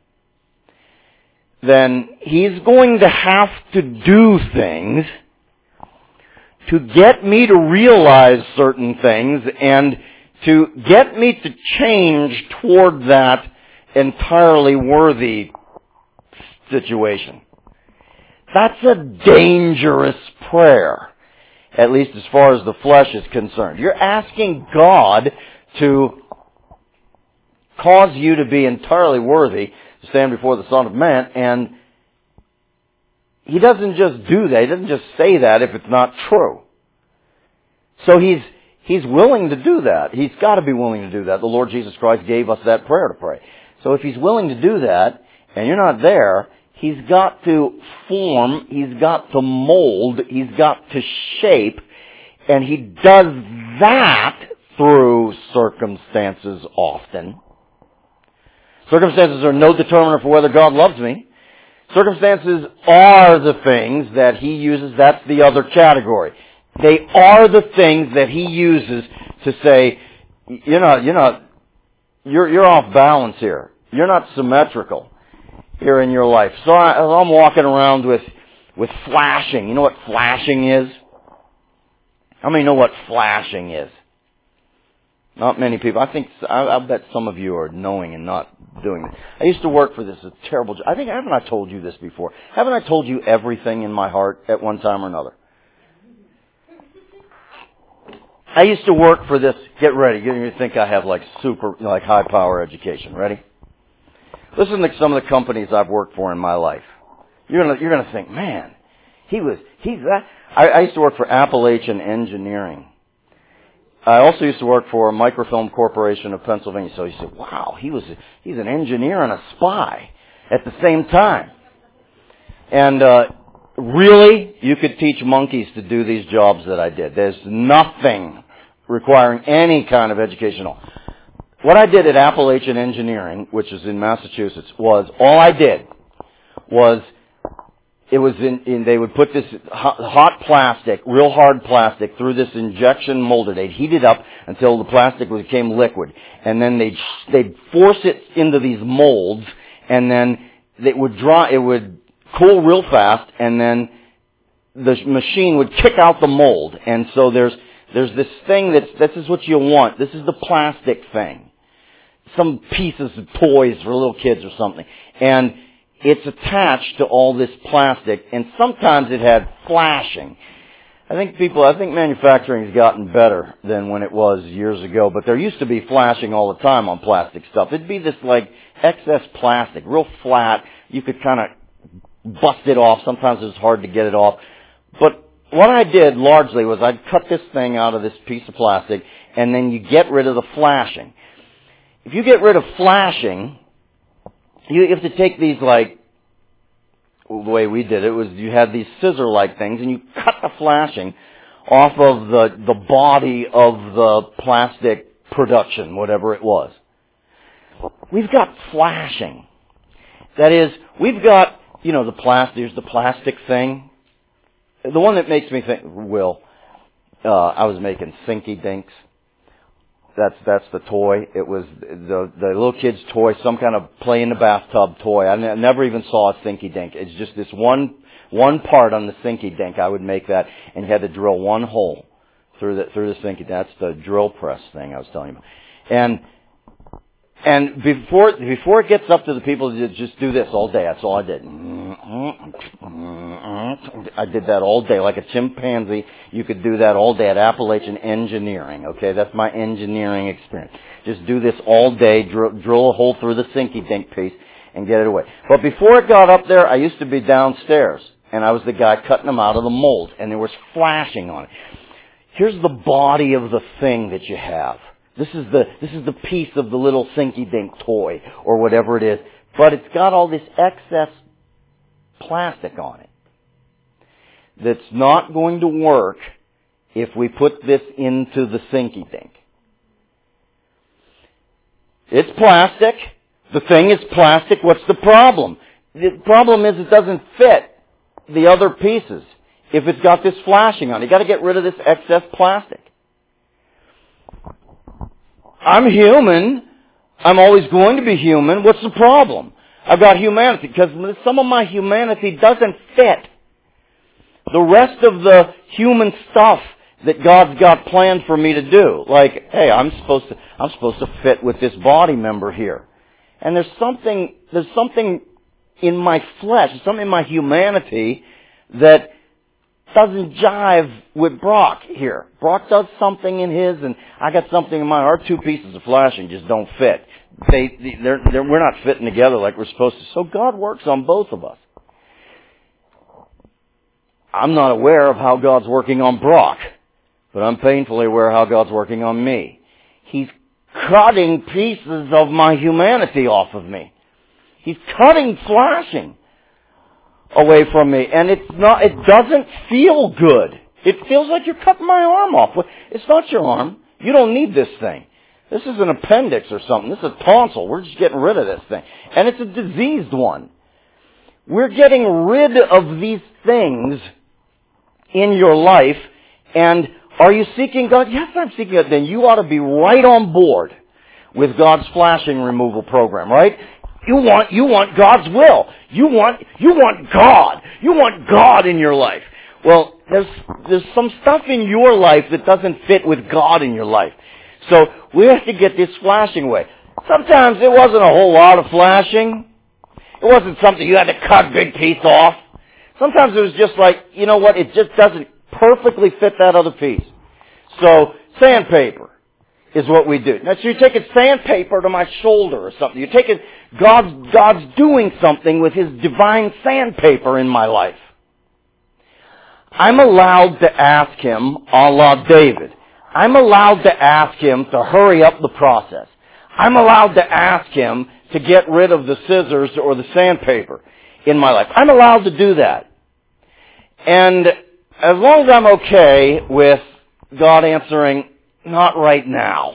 Then He's going to have to do things to get me to realize certain things and to get me to change toward that entirely worthy situation. That's a dangerous prayer, at least as far as the flesh is concerned. You're asking God to cause you to be entirely worthy to stand before the Son of Man, and He doesn't just do that. He doesn't just say that if it's not true. So He's He's willing to do that. He's got to be willing to do that. The Lord Jesus Christ gave us that prayer to pray. So if He's willing to do that, and you're not there, He's got to form, He's got to mold, He's got to shape, and He does that through circumstances often. Circumstances are no determiner for whether God loves me. Circumstances are the things that He uses. That's the other category. They are the things that He uses to say, you're not, you're not, you're, you're off balance here. You're not symmetrical here in your life. So I, I'm walking around with, with flashing. You know what flashing is? How many know what flashing is? Not many people. I think, I, I bet some of you are knowing and not doing it. I used to work for this, a terrible job. I think, haven't I told you this before? Haven't I told you everything in my heart at one time or another? I used to work for this, get ready, you think I have like super, like high power education. Ready? Listen to some of the companies I've worked for in my life. You're gonna, you're gonna think, man, he was, he's that. I, I used to work for Appalachian Engineering. I also used to work for Microfilm Corporation of Pennsylvania. So you say, wow, he was, he's an engineer and a spy at the same time. And, uh, really, you could teach monkeys to do these jobs that I did. There's nothing requiring any kind of education at all. What I did at Appalachian Engineering, which is in Massachusetts, was, all I did was, it was in, in they would put this hot, hot plastic, real hard plastic, through this injection molder. They'd heat it up until the plastic became liquid. And then they'd, they'd force it into these molds, and then it would dry, it would cool real fast, and then the machine would kick out the mold. And so there's, there's this thing that's, this is what you want. This is the plastic thing. Some pieces of toys for little kids or something. And it's attached to all this plastic, and sometimes it had flashing. I think people, I think manufacturing has gotten better than when it was years ago, but there used to be flashing all the time on plastic stuff. It'd be this like excess plastic, real flat. You could kind of bust it off. Sometimes it was hard to get it off. But what I did largely was I'd cut this thing out of this piece of plastic, and then you get rid of the flashing. If you get rid of flashing, you have to take these, like, the way we did it was you had these scissor-like things, and you cut the flashing off of the, the body of the plastic production, whatever it was. We've got flashing. That is, we've got, you know, the plastic, there's the plastic thing. The one that makes me think, Will, uh, I was making Thinky Dinks. That's, that's the toy. It was the, the little kid's toy, some kind of play in the bathtub toy. I n- never even saw a Thinky Dink. It's just this one, one part on the Thinky Dink. I would make that, and you had to drill one hole through the, through the Thinky Dink. That's the drill press thing I was telling you about. And, And before before it gets up to the people that just do this all day, that's all I did. I did that all day like a chimpanzee. You could do that all day at Appalachian Engineering. Okay, that's my engineering experience. Just do this all day, drill, drill a hole through the Thinky Dink piece, and get it away. But before it got up there, I used to be downstairs, and I was the guy cutting them out of the mold, and there was flashing on it. Here's the body of the thing that you have. This is the this is the piece of the little Thinky Dink toy or whatever it is, but it's got all this excess plastic on it that's not going to work if we put this into the Thinky Dink. It's plastic. The thing is plastic. What's the problem? The problem is it doesn't fit the other pieces if it's got this flashing on it. You've got to get rid of this excess plastic. I'm human. I'm always going to be human. What's the problem? I've got humanity, because some of my humanity doesn't fit the rest of the human stuff that God's got planned for me to do. Like, hey, I'm supposed to, I'm supposed to fit with this body member here. And there's something, there's something in my flesh, something in my humanity that doesn't jive with Brock here. Brock does something in his, and I got something in mine. Our two pieces of flashing just don't fit. They, they're, they're, we're not fitting together like we're supposed to. So God works on both of us. I'm not aware of how God's working on Brock, but I'm painfully aware how God's working on me. He's cutting pieces of my humanity off of me. He's cutting flashing away from me, and it's not, it doesn't feel good. It feels like you're cutting my arm off. It's not your arm. You don't need this thing. This is an appendix or something. This is a tonsil. We're just getting rid of this thing. And it's a diseased one. We're getting rid of these things in your life, and are you seeking God? Yes, I'm seeking God. Then you ought to be right on board with God's flashing removal program, right? You want, you want God's will. You want, you want God. You want God in your life. Well, there's, there's some stuff in your life that doesn't fit with God in your life. So we have to get this flashing away. Sometimes it wasn't a whole lot of flashing. It wasn't something you had to cut a big piece off. Sometimes it was just like, you know what, it just doesn't perfectly fit that other piece. So sandpaper is what we do. Now, so you're taking sandpaper to my shoulder or something. You're taking, God's, God's doing something with His divine sandpaper in my life. I'm allowed to ask Him, a la David. I'm allowed to ask Him to hurry up the process. I'm allowed to ask Him to get rid of the scissors or the sandpaper in my life. I'm allowed to do that. And as long as I'm okay with God answering, not right now,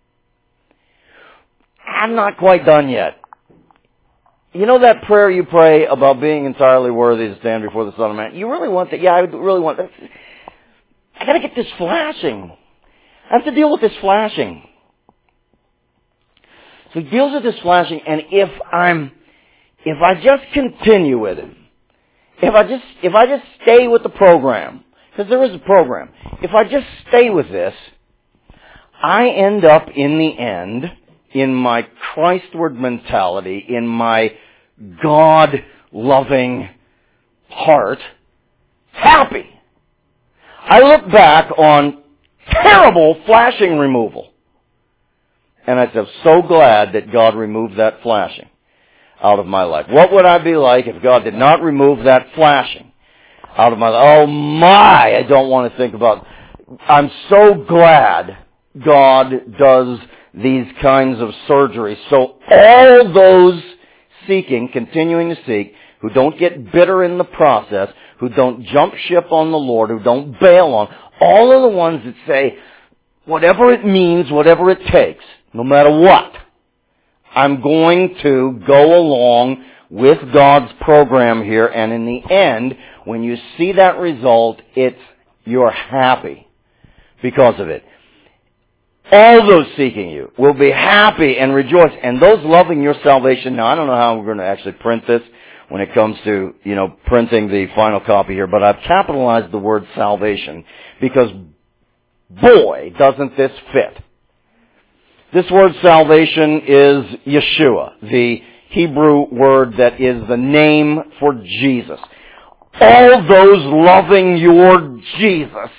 I'm not quite done yet. You know that prayer you pray about being entirely worthy to stand before the Son of Man? You really want that? Yeah, I really want that. I gotta get this flashing. I have to deal with this flashing. So He deals with this flashing, and if I'm, if I just continue with it, if I just, if I just stay with the program, because there is a program, if I just stay with this, I end up in the end, in my Christward mentality, in my God-loving heart, happy. I look back on terrible flashing removal. And I said, I'm so glad that God removed that flashing out of my life. What would I be like if God did not remove that flashing out of my life. Oh my, I don't want to think about it. I'm so glad God does these kinds of surgeries. So all those seeking, continuing to seek, who don't get bitter in the process, who don't jump ship on the Lord, who don't bail on, all of the ones that say, whatever it means, whatever it takes, no matter what, I'm going to go along with God's program here, and in the end, when you see that result, it's, you're happy because of it. All those seeking you will be happy and rejoice, and those loving your salvation. Now, I don't know how we're going to actually print this when it comes to, you know, printing the final copy here, but I've capitalized the word salvation because, boy, doesn't this fit. This word salvation is Yeshua, the Hebrew word that is the name for Jesus. All those loving your Jesus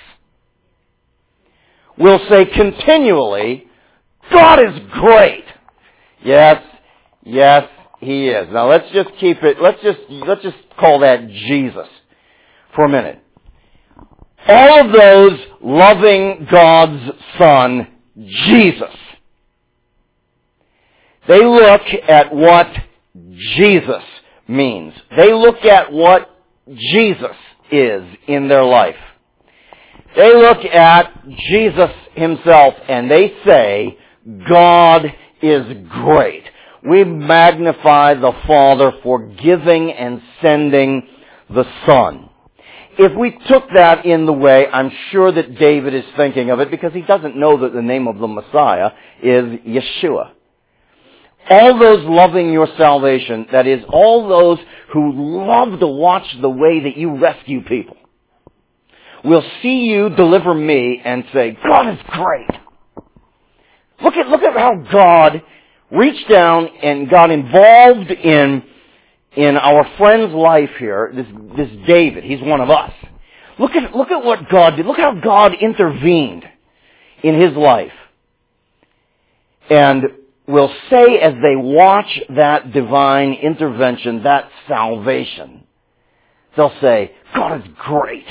will say continually, God is great. Yes, yes, He is. Now let's just keep it, let's just, let's just call that Jesus for a minute. All of those loving God's Son, Jesus, they look at what Jesus means. They look at what Jesus is in their life. They look at Jesus Himself and they say, God is great. We magnify the Father for giving and sending the Son. If we took that in the way, I'm sure that David is thinking of it because he doesn't know that the name of the Messiah is Yeshua. All those loving your salvation, that is, all those who love to watch the way that you rescue people, will see you deliver me and say, God is great. Look at, look at how God reached down and got involved in, in our friend's life here, this, this David. He's one of us. Look at, look at what God did. Look how God intervened in his life. And will say as they watch that divine intervention, that salvation, they'll say, God is great.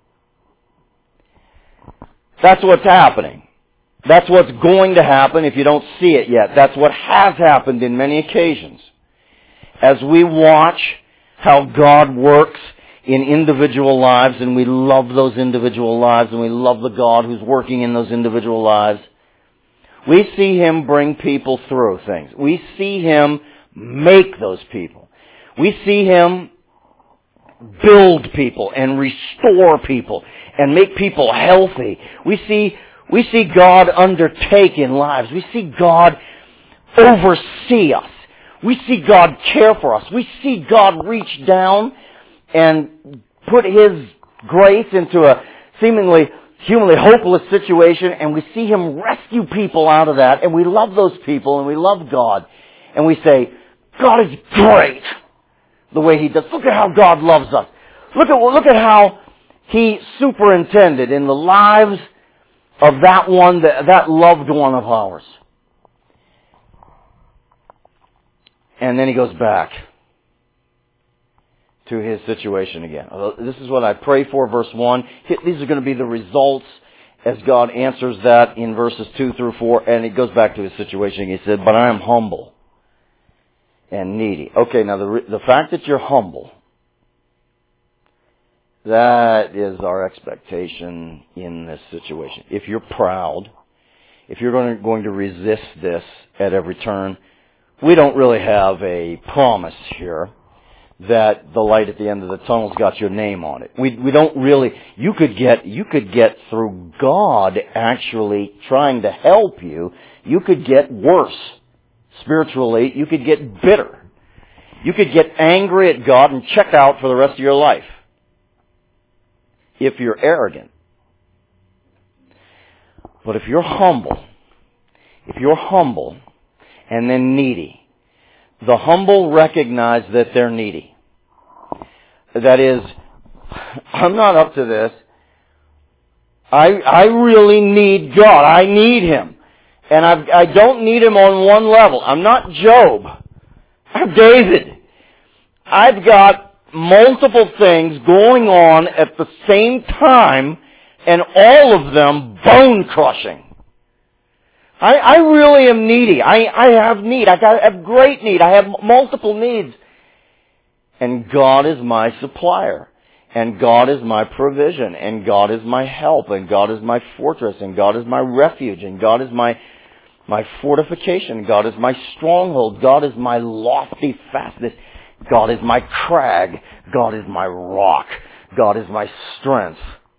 That's what's happening. That's what's going to happen if you don't see it yet. That's what has happened in many occasions. As we watch how God works in individual lives, and we love those individual lives, and we love the God who's working in those individual lives, we see Him bring people through things. We see Him make those people. We see Him build people and restore people and make people healthy. We see, we see God undertake in lives. We see God oversee us. We see God care for us. We see God reach down and put His grace into a seemingly humanly hopeless situation, and we see Him rescue people out of that, and we love those people, and we love God. And we say, God is great the way He does. Look at how God loves us. Look at, look at how He superintended in the lives of that one, that, that loved one of ours. And then He goes back to his situation again. This is what I pray for, verse one. These are going to be the results as God answers that in verses two through four. And he goes back to his situation. He said, but I am humble and needy. Okay, now the, the fact that you're humble, that is our expectation in this situation. If you're proud, if you're going to, going to resist this at every turn, we don't really have a promise here that the light at the end of the tunnel's got your name on it. We we don't really, you could get, you could get through God actually trying to help you, you could get worse spiritually, you could get bitter. You could get angry at God and check out for the rest of your life if you're arrogant. But if you're humble, if you're humble and then needy, the humble recognize that they're needy. That is, I'm not up to this. I I really need God. I need Him. And I've, I don't need Him on one level. I'm not Job. I'm David. I've got multiple things going on at the same time, and all of them bone-crushing. I, I really am needy. I, I have need. I, got, I have great need. I have multiple needs. And God is my supplier. And God is my provision. And God is my help. And God is my fortress. And God is my refuge. And God is my, my fortification. God is my stronghold. God is my lofty fastness. God is my crag. God is my rock. God is my strength.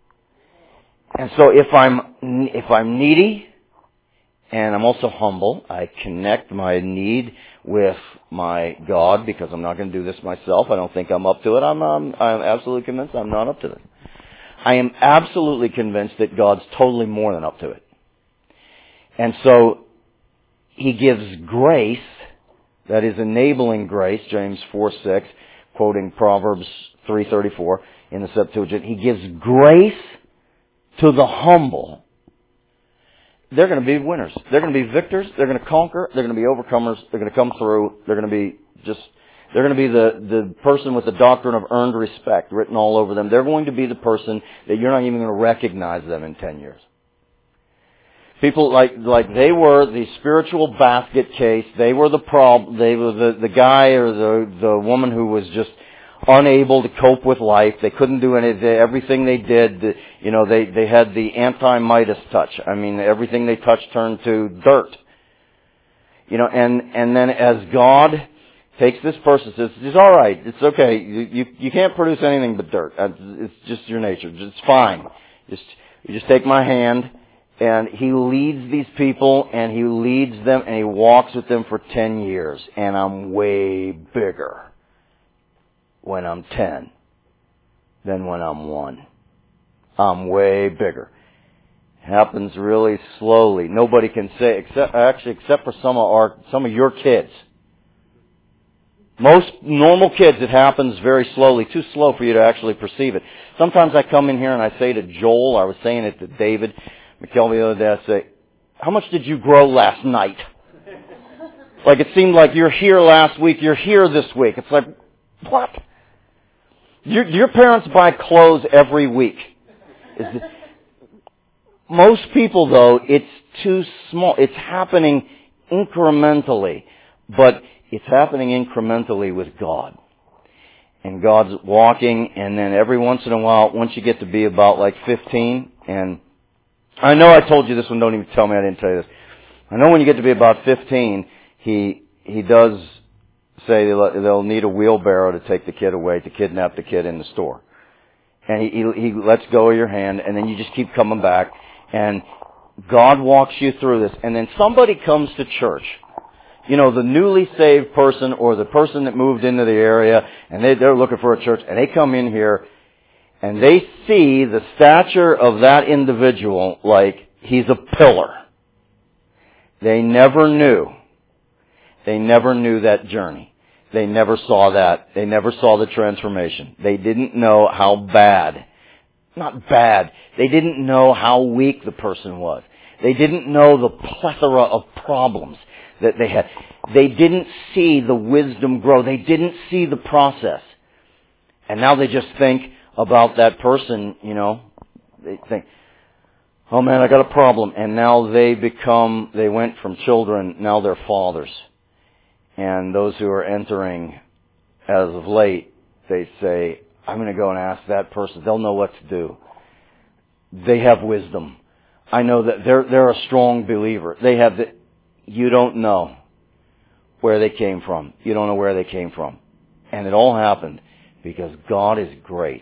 And so if I'm, if I'm needy, and I'm also humble, I connect my need with my God, because I'm not going to do this myself. I don't think I'm up to it. I'm, I'm, I'm absolutely convinced I'm not up to this. I am absolutely convinced that God's totally more than up to it. And so He gives grace, that is enabling grace, James four six, quoting Proverbs three thirty-four in the Septuagint. He gives grace to the humble. They're going to be winners. They're going to be victors. They're going to conquer. They're going to be overcomers. They're going to come through. They're going to be just, they're going to be the, the person with the doctrine of earned respect written all over them. They're going to be the person that you're not even going to recognize them in ten years. People like, like they were the spiritual basket case. They were the prob, they were the, the guy or the, the woman who was just unable to cope with life. They couldn't do anything. Everything they did, you know, they, they had the anti-Midas touch. I mean, everything they touched turned to dirt. You know, and, and then as God takes this person and says, it's all right, it's okay, you, you, you can't produce anything but dirt. It's just your nature. It's fine. Just, you just take my hand, and He leads these people, and He leads them, and He walks with them for ten years, and I'm way bigger when I'm ten than when I'm one. I'm way bigger. Happens really slowly. Nobody can say, except actually, except for some of our, some of your kids. Most normal kids, it happens very slowly. Too slow for you to actually perceive it. Sometimes I come in here and I say to Joel, I was saying it to David McKelvey the other day, I say, how much did you grow last night? Like it seemed like you're here last week, you're here this week. It's like, what? Your, your parents buy clothes every week. Is it, most people, though, it's too small. It's happening incrementally, but it's happening incrementally with God. And God's walking, and then every once in a while, once you get to be about like fifteen, and I know I told you this one, don't even tell me I didn't tell you this. I know when you get to be about fifteen, he he does say they'll need a wheelbarrow to take the kid away, to kidnap the kid in the store. And he, he, he lets go of your hand, and then you just keep coming back, and God walks you through this. And then somebody comes to church, you know, the newly saved person or the person that moved into the area, and they, they're looking for a church, and they come in here, and they see the stature of that individual like he's a pillar. They never knew. They never knew that journey. They never saw that. They never saw the transformation. They didn't know how bad, not bad, they didn't know how weak the person was. They didn't know the plethora of problems that they had. They didn't see the wisdom grow. They didn't see the process. And now they just think about that person, you know, they think, oh man, I got a problem. And now they become, they went from children, now they're fathers. And those who are entering as of late, they say, I'm going to go and ask that person. They'll know what to do. They have wisdom. I know that they're, they're a strong believer. They have the, you don't know where they came from. You don't know where they came from. And it all happened because God is great.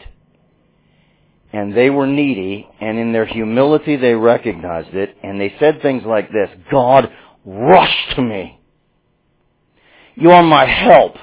And they were needy, and in their humility they recognized it, and they said things like this, God, rush to me. You are my help.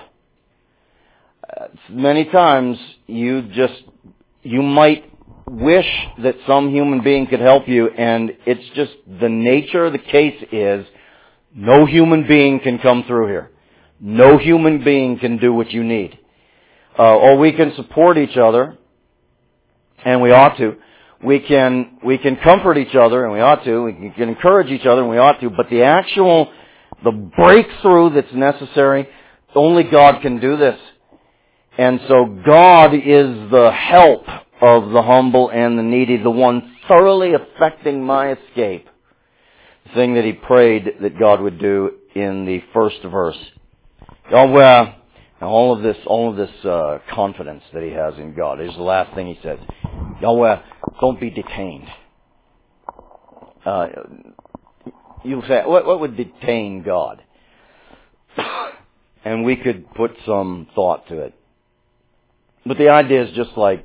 Uh, many times you just, you might wish that some human being could help you, and it's just the nature of the case is no human being can come through here. No human being can do what you need. Uh, or we can support each other, and we ought to. We can, we can comfort each other, and we ought to. We can encourage each other, and we ought to. But the actual The breakthrough that's necessary, only God can do this. And so God is the help of the humble and the needy, the one thoroughly affecting my escape. The thing that he prayed that God would do in the first verse. Yahweh, all of this, all of this uh, confidence that he has in God. Here's the last thing he says. Yahweh, don't be detained. Uh, you'll say, what, what would detain God? And we could put some thought to it. But the idea is just like,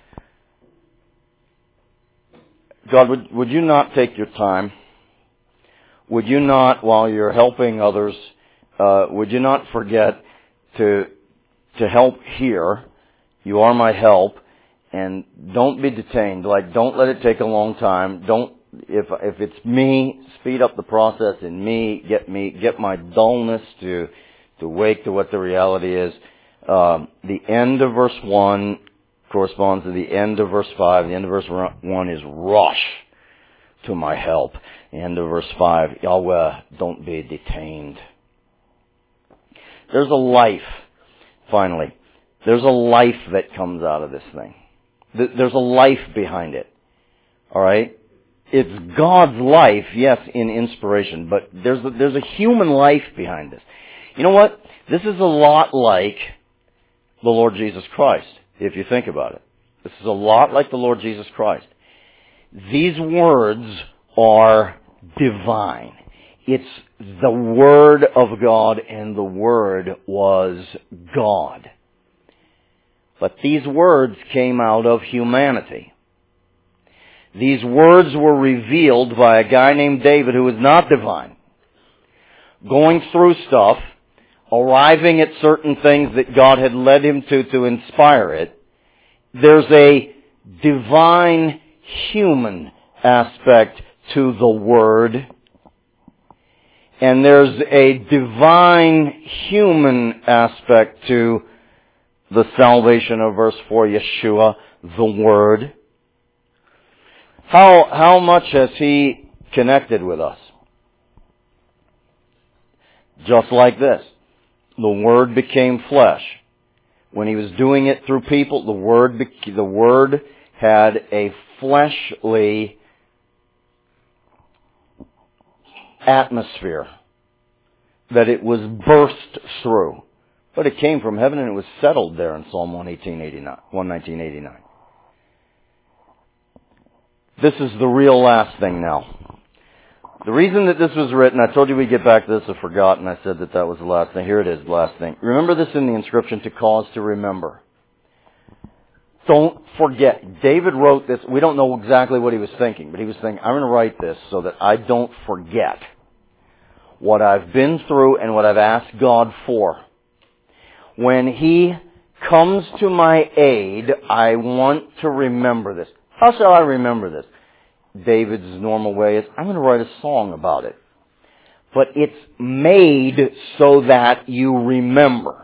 God, would, would you not take your time? Would you not, while you're helping others, uh, would you not forget to to help here? You are my help, and don't be detained. Like, don't let it take a long time. Don't, if if it's me, speed up the process in me. Get me, get my dullness to to wake to what the reality is. Um, the end of verse one corresponds to the end of verse five. The end of verse one is rush to my help. The end of verse five, Yahweh, don't be detained. There's a life, finally. There's a life that comes out of this thing. There's a life behind it. Alright? It's God's life, yes, in inspiration, but there's a, there's a human life behind this. You know what? This is a lot like the Lord Jesus Christ, if you think about it. This is a lot like the Lord Jesus Christ. These words are divine. It's the Word of God, and the Word was God. But these words came out of humanity. These words were revealed by a guy named David who was not divine. Going through stuff, arriving at certain things that God had led him to to inspire it. There's a divine human aspect to the Word. And there's a divine human aspect to the salvation of verse four, Yeshua, the Word. How, how much has He connected with us? Just like this. The Word became flesh. When He was doing it through people, the Word, the Word had a fleshly atmosphere that it was burst through. But it came from heaven and it was settled there in Psalm one nineteen eighty-nine. This is the real last thing now. The reason that this was written, I told you we'd get back to this, I forgot, and I said that that was the last thing. Here it is, the last thing. Remember this in the inscription, to cause to remember. Don't forget. David wrote this. We don't know exactly what he was thinking, but he was thinking, I'm going to write this so that I don't forget what I've been through and what I've asked God for. When He comes to my aid, I want to remember this. How shall I remember this? David's normal way is, I'm going to write a song about it. But it's made so that you remember.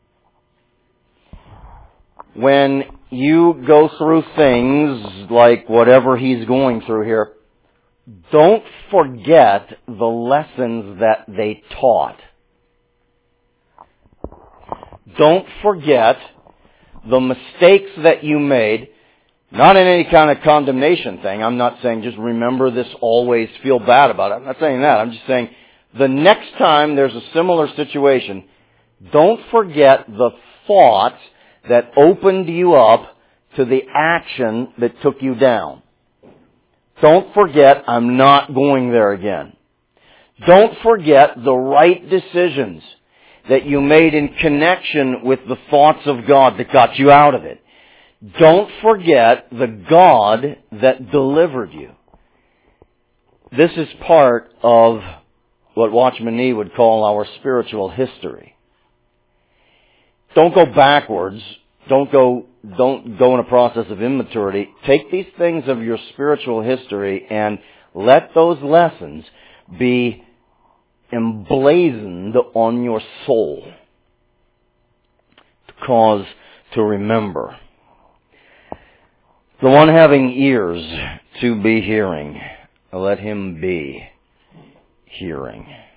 When you go through things like whatever he's going through here, don't forget the lessons that they taught. Don't forget the mistakes that you made, not in any kind of condemnation thing. I'm not saying just remember this, always feel bad about it. I'm not saying that. I'm just saying the next time there's a similar situation, don't forget the thought that opened you up to the action that took you down. Don't forget, I'm not going there again. Don't forget the right decisions that you made in connection with the thoughts of God that got you out of it. Don't forget the God that delivered you. This is part of what Watchman Nee would call our spiritual history. Don't go backwards. Don't go, don't go in a process of immaturity. Take these things of your spiritual history and let those lessons be emblazoned on your soul to cause to remember. The one having ears to be hearing, let him be hearing.